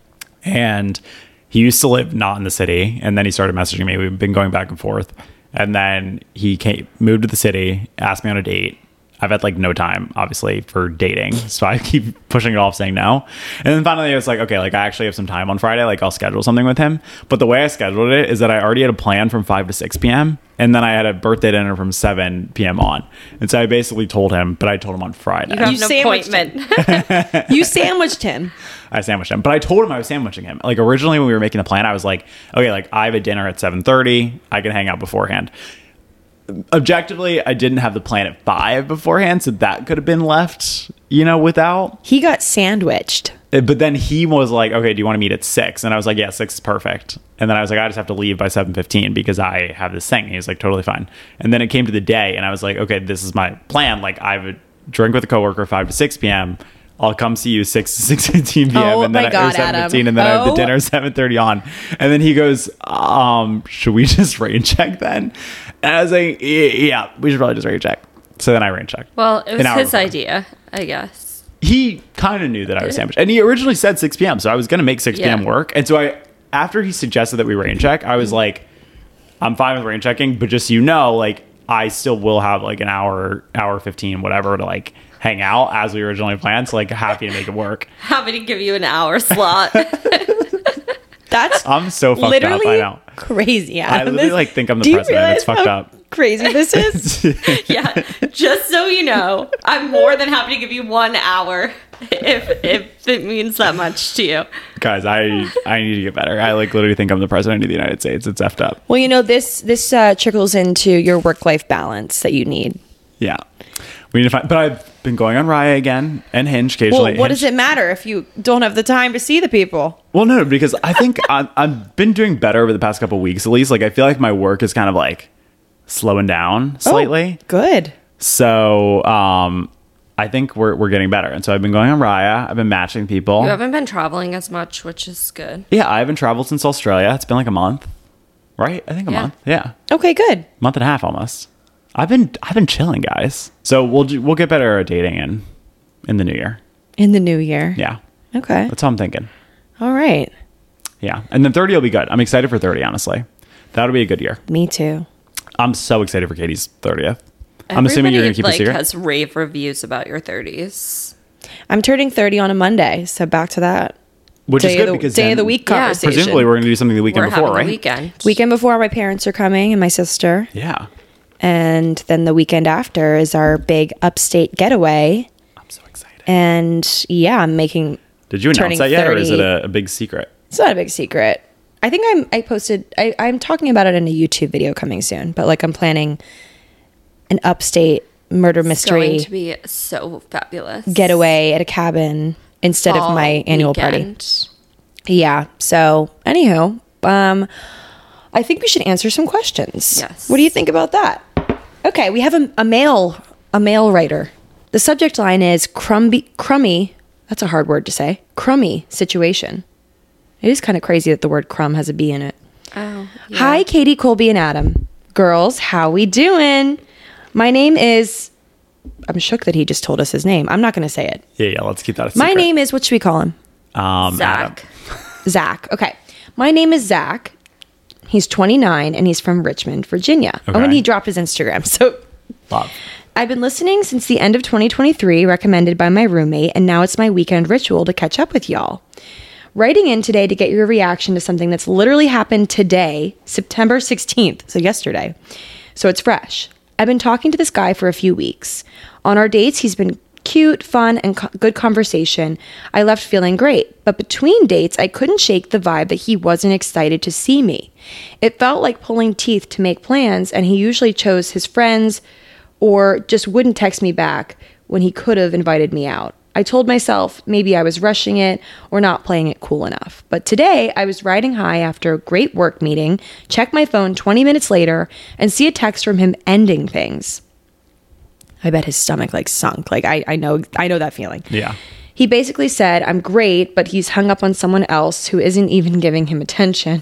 D: And he used to live not in the city, and then he started messaging me. We've been going back and forth, and then he moved to the city, asked me on a date. I've had like no time, obviously, for dating, so I keep pushing it off, saying no. And then finally, I was like, okay, like I actually have some time on Friday. Like I'll schedule something with him. But the way I scheduled it is that I already had a plan from 5 to 6 p.m. and then I had a birthday dinner from 7 p.m. on. And so I basically told him, but I told him on Friday.
B: you have
C: You
B: an
C: sandwiched
B: appointment.
C: You sandwiched him.
D: I sandwiched him, but I told him I was sandwiching him. Like originally when we were making the plan, I was like, okay, like I have a dinner at 7:30. I can hang out beforehand. Objectively, I didn't have the plan at 5 beforehand, so that could have been left, without.
C: He got sandwiched.
D: But then he was like, okay, do you want to meet at 6? And I was like, yeah, 6 is perfect. And then I was like, I just have to leave by 7:15 because I have this thing. And he was like, totally fine. And then it came to the day and I was like, okay, this is my plan. Like I have a drink with a coworker 5 to 6 p.m. I'll come see you 6 to 6:15 p.m.
C: Oh
D: and then
C: my God,
D: or 7:15
C: Adam.
D: and then I have the
C: Oh.
D: dinner 7:30 on. And then he goes, should we just rain check then? And I was like, yeah, we should probably just rain check. So then I rain checked.
B: Well, it
D: An
B: was
D: hour
B: his
D: before.
B: idea, I guess.
D: He kind of knew that I was sandwiched. And he originally said 6 p.m. So I was going to make 6 p.m.
B: Yeah.
D: work. And so after he suggested that we rain check, I was like, I'm fine with rain checking, but just, like I still will have like an hour 15, whatever to like hang out as we originally planned. So like happy to make it work.
B: Happy to give you an hour slot.
C: That's
D: I'm so fucked
C: literally
D: up. I know.
C: crazy.
D: I
C: Adam.
D: literally like think I'm the
C: Do you
D: president. It's
C: realize
D: fucked
C: how
D: up.
C: crazy this is?
B: Yeah, just so you know, I'm more than happy to give you 1 hour if it means that much to you.
D: Guys, I need to get better. I like literally think I'm the president of the United States. It's effed up.
C: Well, this trickles into your work-life balance that you need.
D: Yeah. We need to find, but I've been going on Raya again and Hinge occasionally.
C: Well, what
D: Hinge-
C: does it matter if you don't have the time to see the people?
D: Well, no, because I think I've been doing better over the past couple of weeks, at least. Like, I feel like my work is kind of like slowing down slightly.
C: Oh, good.
D: So, I think we're getting better. And so I've been going on Raya. I've been matching people.
B: You haven't been traveling as much, which is good.
D: Yeah, I haven't traveled since Australia. It's been like a month, right? I think a
B: Yeah.
D: month. Yeah,
C: Okay, good.
D: month and a half almost. I've been chilling, guys. So we'll get better at dating in the new year.
C: In the new year.
D: Yeah,
C: Okay.
D: that's how I'm thinking.
C: All right.
D: Yeah, and then 30 will be good. I'm excited for 30. Honestly, that'll be a good year.
C: Me too.
D: I'm so excited for Katie's 30th. I'm assuming you're gonna keep a
B: Everybody,
D: secret.
B: has rave reviews about your 30s.
C: I'm turning 30 on a Monday, so back to that.
D: Which is
C: Day
D: good
C: of the,
D: because
C: day of
D: then
C: the week
B: Yeah.
C: conversation.
D: presumably we're gonna do something the weekend
B: We're
D: before,
B: having
D: right?
B: the weekend.
C: Weekend before, my parents are coming and my sister.
D: Yeah.
C: And then the weekend after is our big upstate getaway.
D: I'm so excited.
C: And yeah, I'm making.
D: Did you announce
C: turning
D: that yet, or is
C: 30.
D: it a big secret?
C: It's not a big secret. I think I'm talking about it in a YouTube video coming soon, but like I'm planning an upstate murder
B: It's
C: mystery
B: going to be so fabulous.
C: getaway at a cabin instead of
B: All
C: my annual party.
B: weekend.
C: Yeah. So, anywho, I think we should answer some questions.
B: Yes.
C: What do you think about that? Okay, we have a mail writer. The subject line is crummy. That's a hard word to say. Crummy situation. It is kind of crazy that the word crumb has a B in it.
B: Oh, yeah.
C: Hi, Katie, Colby, and Adam. Girls, how we doing? My name is... I'm shook that he just told us his name. I'm not going to say it.
D: Yeah, let's keep that a
C: My
D: secret.
C: name is... What should we call him?
D: Adam.
B: Zach.
C: Zach. Okay. My name is Zach. He's 29 and he's from Richmond, Virginia.
D: Okay.
C: Oh, and he dropped his Instagram. So
D: Love.
C: I've been listening since the end of 2023, recommended by my roommate, and now it's my weekend ritual to catch up with y'all. Writing in today to get your reaction to something that's literally happened today, September 16th, so yesterday. So it's fresh. I've been talking to this guy for a few weeks. On our dates, he's been cute, fun, and good conversation. I left feeling great, but between dates, I couldn't shake the vibe that he wasn't excited to see me. It felt like pulling teeth to make plans, and he usually chose his friends or just wouldn't text me back when he could have invited me out. I told myself maybe I was rushing it or not playing it cool enough. But today, I was riding high after a great work meeting, check my phone 20 minutes later, and see a text from him ending things. I bet his stomach like sunk. Like I know that feeling.
D: Yeah.
C: He basically said, I'm great, but he's hung up on someone else who isn't even giving him attention.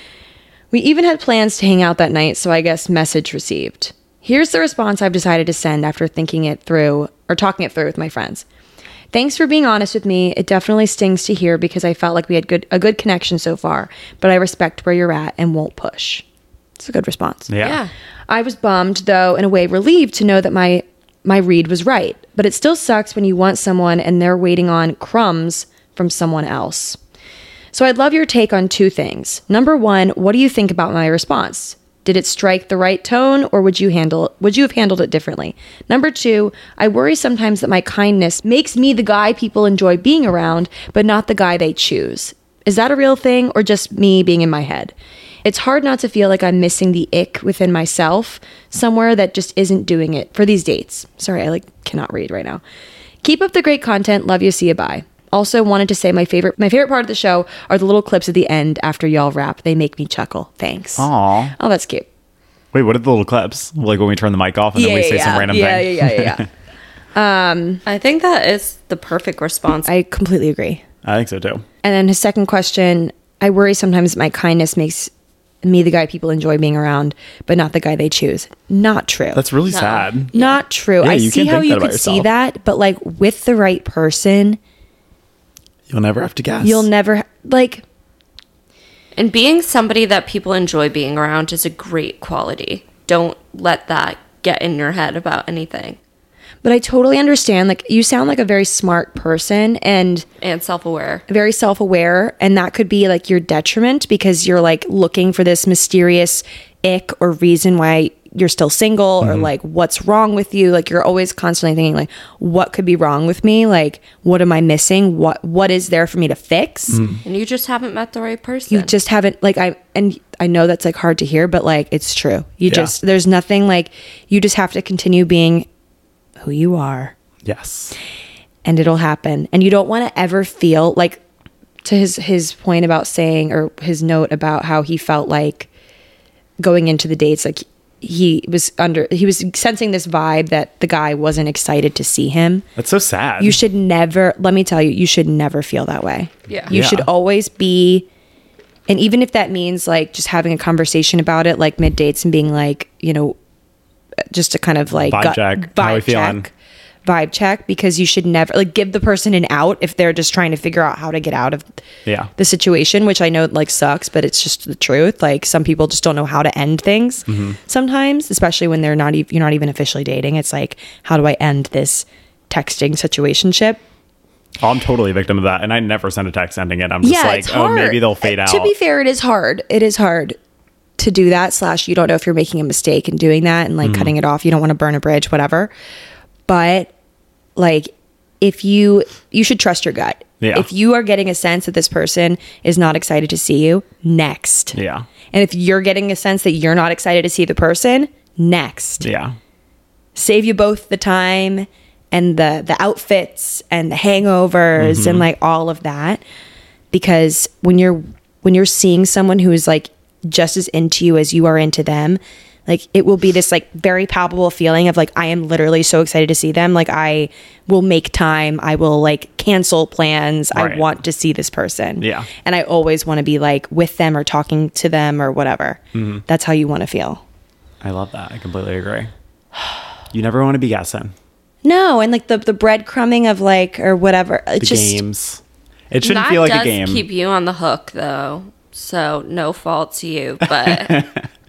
C: We even had plans to hang out that night, so I guess message received. Here's the response I've decided to send after talking it through with my friends. Thanks for being honest with me. It definitely stings to hear because I felt like we had a good connection so far, but I respect where you're at and won't push. It's a good response.
D: Yeah.
C: I was bummed, though, in a way relieved to know that my read was right. But it still sucks when you want someone and they're waiting on crumbs from someone else. So I'd love your take on two things. Number one, what do you think about my response? Did it strike the right tone, or would you have handled it differently? Number two, I worry sometimes that my kindness makes me the guy people enjoy being around, but not the guy they choose. Is that a real thing, or just me being in my head? It's hard not to feel like I'm missing the ick within myself, somewhere that just isn't doing it for these dates. Sorry, I cannot read right now. Keep up the great content. Love you. See you. Bye. Also wanted to say my favorite part of the show are the little clips at the end after y'all rap. They make me chuckle. Thanks.
D: Aw.
C: Oh, that's cute.
D: Wait, what are the little clips? Like when we turn the mic off and then we say some random thing?
C: Yeah.
B: I think that is the perfect response.
C: I completely agree.
D: I think so too.
C: And then his second question, I worry sometimes my kindness makes me the guy people enjoy being around, but not the guy they choose. Not true.
D: That's really sad.
C: Not true.
D: Yeah,
C: I
D: you
C: see
D: can't
C: how
D: think
C: you
D: that about
C: could see
D: yourself.
C: that, but like with the right person,
D: You'll never have to guess.
C: you'll never like.
B: And being somebody that people enjoy being around is a great quality. Don't let that get in your head about anything.
C: But I totally understand. Like you sound like a very smart person and
B: And self-aware.
C: very self-aware, and that could be like your detriment because you're like looking for this mysterious ick or reason why you're still single or like what's wrong with you. Like you're always constantly thinking like what could be wrong with me? Like what am I missing? What is there for me to fix?
B: And you just haven't met the right person.
C: You just haven't I know that's like hard to hear, but like it's true.
D: Yeah.
C: There's nothing like you just have to continue being who you are.
D: Yes.
C: And it'll happen. And you don't want to ever feel like to his point about saying, or his note about how he felt like going into the dates, like he was sensing this vibe that the guy wasn't excited to see him.
D: That's so sad.
C: You should never, let me tell you, you should never feel that way.
B: Yeah.
C: You
D: Yeah.
C: should always be, and even if that means like just having a conversation about it, like mid dates and being like, you know, just to kind of like
D: Vibe check. How we feeling?
C: Vibe check, because you should never like give the person an out if they're just trying to figure out how to get out of
D: Yeah.
C: the situation, which I know like sucks, but it's just the truth. Like some people just don't know how to end things sometimes, especially when you're not even officially dating. It's like, how do I end this texting situationship?
D: Oh, I'm totally a victim of that. And I never send a text ending it. I'm just
C: It's
D: like, oh,
C: hard.
D: maybe they'll fade out.
C: To be fair, it is hard. It is hard. to do that, / you don't know if you're making a mistake in doing that and like cutting it off. You don't want to burn a bridge, whatever. But like, if you should trust your gut.
D: Yeah.
C: If you are getting a sense that this person is not excited to see you, next.
D: Yeah.
C: And if you're getting a sense that you're not excited to see the person, next.
D: Yeah.
C: Save you both the time and the outfits and the hangovers and like all of that. Because when you're seeing someone who is like just as into you as you are into them, like it will be this like very palpable feeling of like, I am literally so excited to see them. Like I will make time. I will like cancel plans.
D: Right.
C: I want to see this person.
D: Yeah.
C: And I always want to be like with them or talking to them or whatever. That's how you want to feel.
D: I love that. I completely agree. You never want to be guessing.
C: No. And like the breadcrumbing of like, or whatever.
D: The
C: It's just,
D: games. It shouldn't
B: That
D: feel like
B: does
D: a game.
B: keep you on the hook, though. So no fault to you, but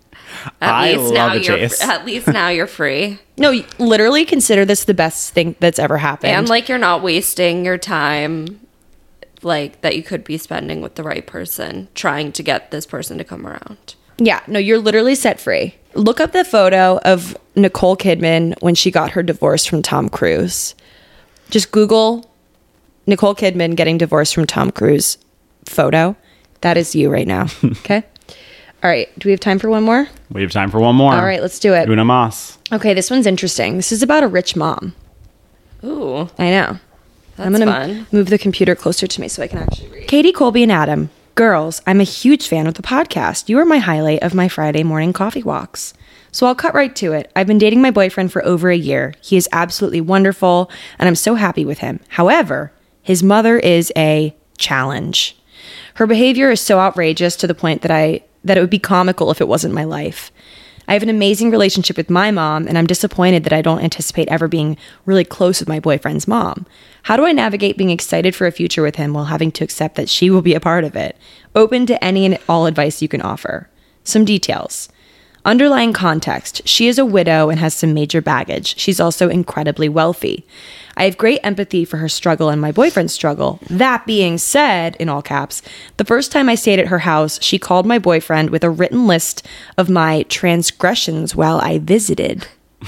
D: I love a chase.
B: at least now you're free.
C: no, literally consider this the best thing that's ever happened.
B: And like you're not wasting your time like that you could be spending with the right person trying to get this person to come around.
C: Yeah, no, you're literally set free. Look up the photo of Nicole Kidman when she got her divorce from Tom Cruise. Just Google Nicole Kidman getting divorced from Tom Cruise photo. That is you right now. Okay? All right. Do we have time for one more?
D: We have time for one more.
C: All right, let's do it.
D: Una Mas.
C: Okay, this one's interesting. This is about a rich mom.
B: Ooh,
C: I know.
B: that's
C: I'm going
B: fun.
C: to move the computer closer to me so I can actually read. Katie, Colby, and Adam. Girls, I'm a huge fan of the podcast. You are my highlight of my Friday morning coffee walks. So I'll cut right to it. I've been dating my boyfriend for over a year. He is absolutely wonderful, and I'm so happy with him. However, his mother is a challenge. Her behavior is so outrageous to the point that it would be comical if it wasn't my life. I have an amazing relationship with my mom, and I'm disappointed that I don't anticipate ever being really close with my boyfriend's mom. How do I navigate being excited for a future with him while having to accept that she will be a part of it? Open to any and all advice you can offer. Some details. Underlying context, she is a widow and has some major baggage. She's also incredibly wealthy. I have great empathy for her struggle and my boyfriend's struggle. That being said, in all caps, the first time I stayed at her house, she called my boyfriend with a written list of my transgressions while I visited.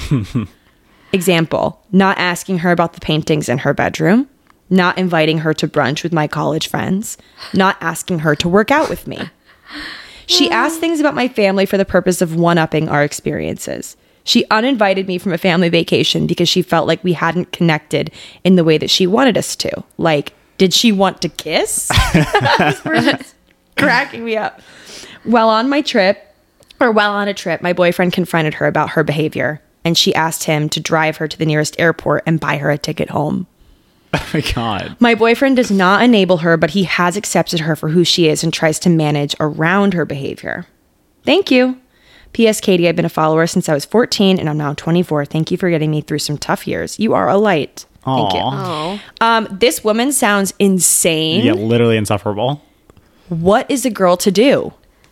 C: Example, not asking her about the paintings in her bedroom, not inviting her to brunch with my college friends, not asking her to work out with me. She asked things about my family for the purpose of one-upping our experiences. She uninvited me from a family vacation because she felt like we hadn't connected in the way that she wanted us to. Like, did she want to kiss? This person's cracking me up. While on a trip, my boyfriend confronted her about her behavior, and she asked him to drive her to the nearest airport and buy her a ticket home.
D: Oh my God.
C: My boyfriend does not enable her, but he has accepted her for who she is and tries to manage around her behavior. Thank you. P.S. Katie, I've been a follower since I was 14 and I'm now 24. Thank you for getting me through some tough years. You are a light. Thank you.
B: Oh.
C: This woman sounds insane.
D: Yeah, literally insufferable.
C: What is a girl to do?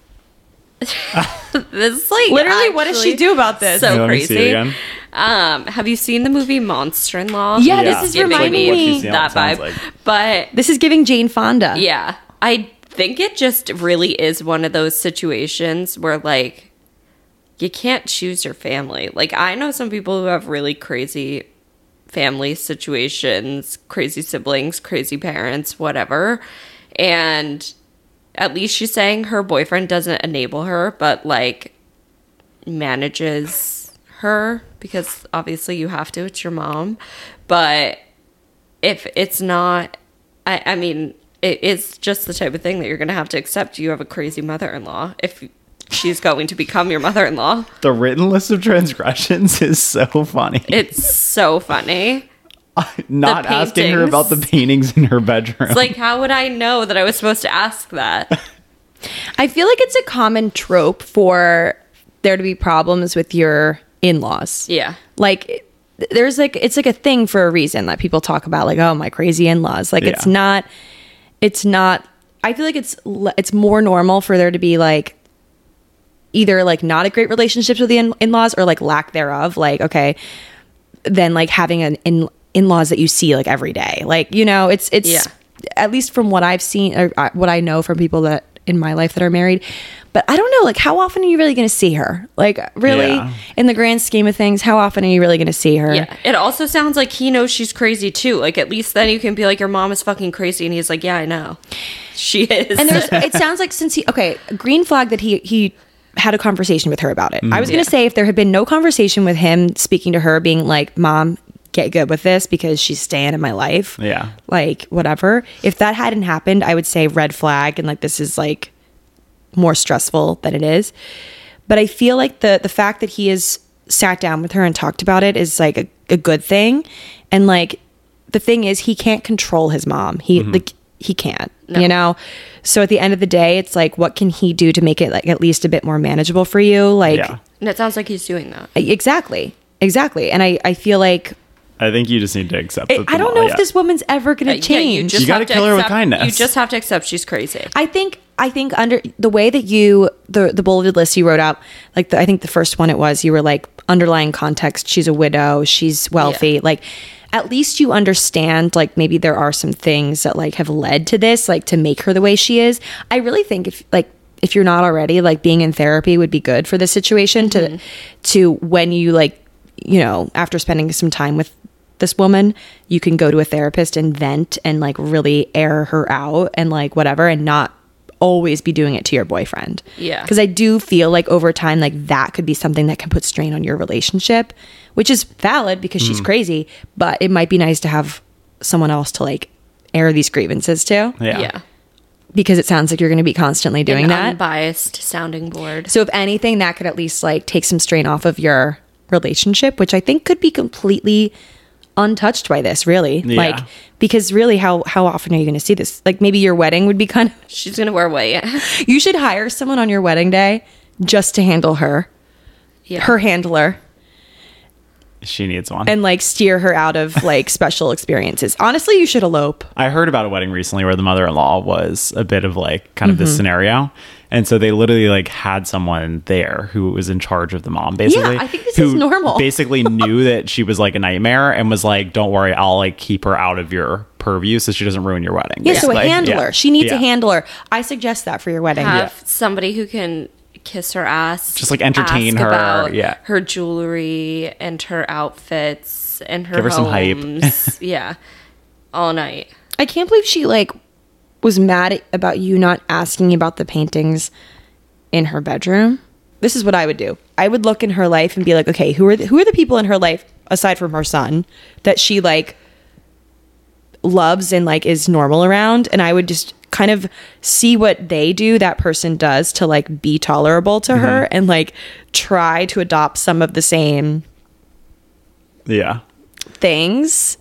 B: This is like
C: Literally, what does she do about this?
B: So
D: Let me see it
B: crazy.
D: again.
B: Have you seen the movie Monster in Law?
C: Yeah,
D: Yeah.
C: this is
B: Giving
C: reminding
D: what
C: me.
D: she's
B: that
D: sounds
B: vibe.
D: like.
B: But
C: This is giving Jane Fonda.
B: yeah, I think it just really is one of those situations where like you can't choose your family. Like I know some people who have really crazy family situations, crazy siblings, crazy parents, whatever. And at least she's saying her boyfriend doesn't enable her, but like manages her because obviously you have to, it's your mom. But if it's not, I mean, it is just the type of thing that you're going to have to accept. You have a crazy mother-in-law if she's going to become your mother-in-law.
D: The written list of transgressions is so funny.
B: It's so funny.
D: Not
B: the
D: asking her about the
B: paintings.
D: paintings in her bedroom.
B: It's like, how would I know that I was supposed to ask that?
C: I feel like it's a common trope for there to be problems with your in-laws.
B: Yeah.
C: Like there's like, it's like a thing for a reason that people talk about, like, oh, my crazy in-laws. Like it's not, I feel like it's more normal for there to be like either like not a great relationships with the in-laws or like lack thereof. Like, okay, than like having an in-laws that you see like every day. Like, you know, it's
B: Yeah.
C: at least from what I've seen or what I know from people that in my life that are married. But I don't know, like, how often are you really going to see her? Like, really,
D: Yeah.
C: in the grand scheme of things, how often are you really going to see her?
B: Yeah. It also sounds like he knows she's crazy too. Like, at least then you can be like, your mom is fucking crazy. And he's like, yeah, I know. She is.
C: And it sounds like since a green flag that he had a conversation with her about it. I was going to say if there had been no conversation with him speaking to her, being like, Mom, get good with this because she's staying in my life.
D: Yeah.
C: Like, whatever. If that hadn't happened, I would say red flag and like this is like more stressful than it is. But I feel like the fact that he has sat down with her and talked about it is like a good thing. And like the thing is he can't control his mom. He can't, you know? So at the end of the day, it's like, what can he do to make it like at least a bit more manageable for you? Like,
D: Yeah.
B: And it sounds like he's doing that.
C: exactly. And I feel like,
D: I think you just need to accept that.
C: I don't know if this woman's ever going to change.
D: You gotta
B: have to
D: kill her with
B: accept-
D: kindness.
B: You just have to accept she's crazy.
C: I think under the way that the bulleted list you wrote out, like I think the first one it was, you were like underlying context. She's a widow. She's wealthy.
B: Yeah.
C: Like at least you understand, like maybe there are some things that like have led to this, like to make her the way she is. I really think if you're not already, like being in therapy would be good for this situation to when you like, you know, after spending some time with this woman, you can go to a therapist and vent and like really air her out and like whatever and not always be doing it to your boyfriend.
B: Yeah.
C: Because I do feel like over time, like that could be something that can put strain on your relationship, which is valid because she's crazy, but it might be nice to have someone else to like air these grievances to.
D: Yeah.
C: Because it sounds like you're going to be constantly doing
B: An
C: that.
B: unbiased sounding board.
C: So if anything, that could at least like take some strain off of your relationship, which I think could be completely untouched by this, really.
D: Yeah.
C: Like, because really, how often are you going to see this? Like, maybe your wedding would be kind of.
B: She's gonna wear white.
C: You should hire someone on your wedding day just to handle her, her handler,
D: She needs one.
C: and like steer her out of like special experiences. Honestly, you should elope.
D: I heard about a wedding recently where the mother-in-law was a bit of like kind of this scenario. And so they literally like had someone there who was in charge of the mom, basically.
C: Yeah, I think this
D: who
C: is normal.
D: Basically knew that she was like a nightmare and was like, don't worry, I'll like keep her out of your purview so she doesn't ruin your wedding.
C: Yeah, so a
D: basically.
C: handler.
D: Yeah.
C: She needs a
D: Yeah.
C: handler. I suggest that for your wedding.
B: Have somebody who can kiss her ass,
D: Just, like, entertain
B: ask
D: her,
B: about
D: yeah.
B: her jewelry and her outfits and her
D: Give her some hype.
B: homes. Yeah, all night.
C: I can't believe she like was mad about you not asking about the paintings in her bedroom. This is what I would do. I would look in her life and be like, okay, who are the people in her life aside from her son that she like loves and like is normal around, and I would just kind of see what they do, that person does to like be tolerable to her and like try to adopt some of the same
D: Yeah.
C: things.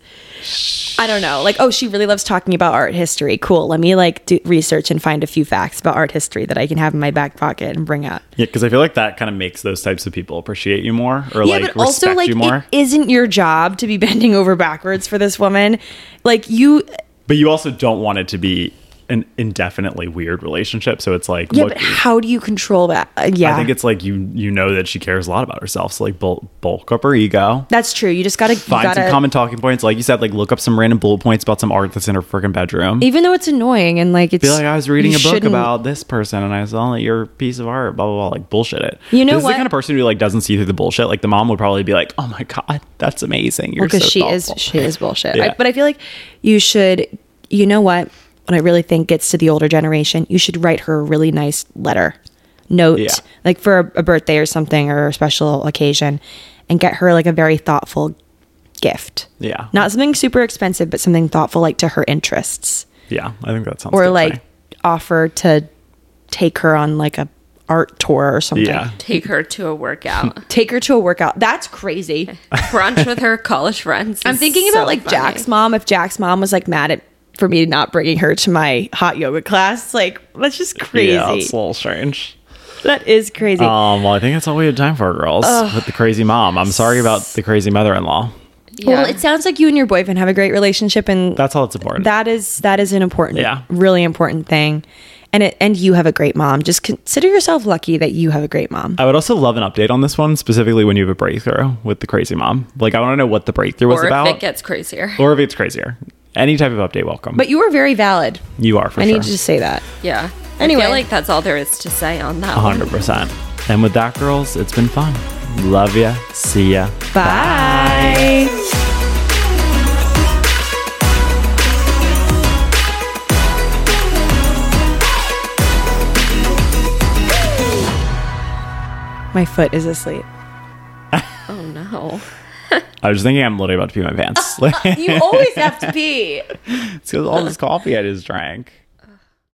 C: I don't know. Like, oh, she really loves talking about art history. Cool. Let me like do research and find a few facts about art history that I can have in my back pocket and bring up.
D: Yeah, because I feel like that kind of makes those types of people appreciate you more or
C: Yeah,
D: like
C: but also
D: respect
C: like
D: you more.
C: it isn't your job to be bending over backwards for this woman. Like
D: But you also don't want it to be an indefinitely weird relationship. So it's like,
C: yeah,
D: look,
C: but how do you control that? Yeah,
D: I think it's like you know that she cares a lot about herself. So like bulk up her ego.
C: that's true. You just gotta
D: Find some common talking points. Like you said, like look up some random bullet points about some art that's in her freaking bedroom.
C: even though it's annoying and like it's
D: Be like, I was reading
C: you
D: a book
C: shouldn't-
D: about this person and I saw that your piece of art, blah, blah, blah, like bullshit it.
C: You know
D: This is
C: what?
D: the kind of person who like doesn't see through the bullshit. Like the mom would probably be like, oh my God, that's amazing. You're
C: because
D: so thoughtful.
C: she is bullshit.
D: Yeah.
C: But I feel like you should, you know what I really think gets to the older generation, you should write her a really nice note,
D: Yeah.
C: like for a birthday or something or a special occasion, and get her like a very thoughtful gift.
D: Yeah.
C: Not something super expensive, but something thoughtful, like to her interests,
D: Yeah, I think that sounds
C: or
D: good to
C: like
D: me.
C: offer to take her on like a art tour or something.
D: Yeah.
B: Take her to a workout.
C: Take her to a workout. That's crazy.
B: Brunch with her college friends.
C: I'm
B: is
C: thinking
B: so
C: about like
B: funny.
C: Jack's mom. If Jack's mom was like mad at for me not bringing her to my hot yoga class, like that's just crazy.
D: Yeah, it's a little strange.
C: That is crazy.
D: Well, I think that's all we have time for, girls, with the crazy mom. I'm sorry about the crazy mother-in-law.
B: Yeah.
C: Well, it sounds like you and your boyfriend have a great relationship, and
D: That's all that's important.
C: that is an important,
D: Yeah.
C: really important thing. And you have a great mom. Just consider yourself lucky that you have a great mom.
D: I would also love an update on this one, specifically when you have a breakthrough with the crazy mom. Like, I want to know what the breakthrough was
B: or
D: about.
B: if it gets crazier.
D: Or if it's crazier. Any type of update, welcome.
C: But you were very valid.
D: you are, for
C: I
D: sure.
C: need to just say that.
B: Yeah.
C: Anyway.
B: I feel like that's all there is to say on that.
D: 100%. And with that, girls, it's been fun. Love ya. See ya.
C: Bye. My foot is asleep.
B: Oh no.
D: I was thinking I'm literally about to pee my pants.
B: You always have to pee.
D: It's because all this coffee I just drank.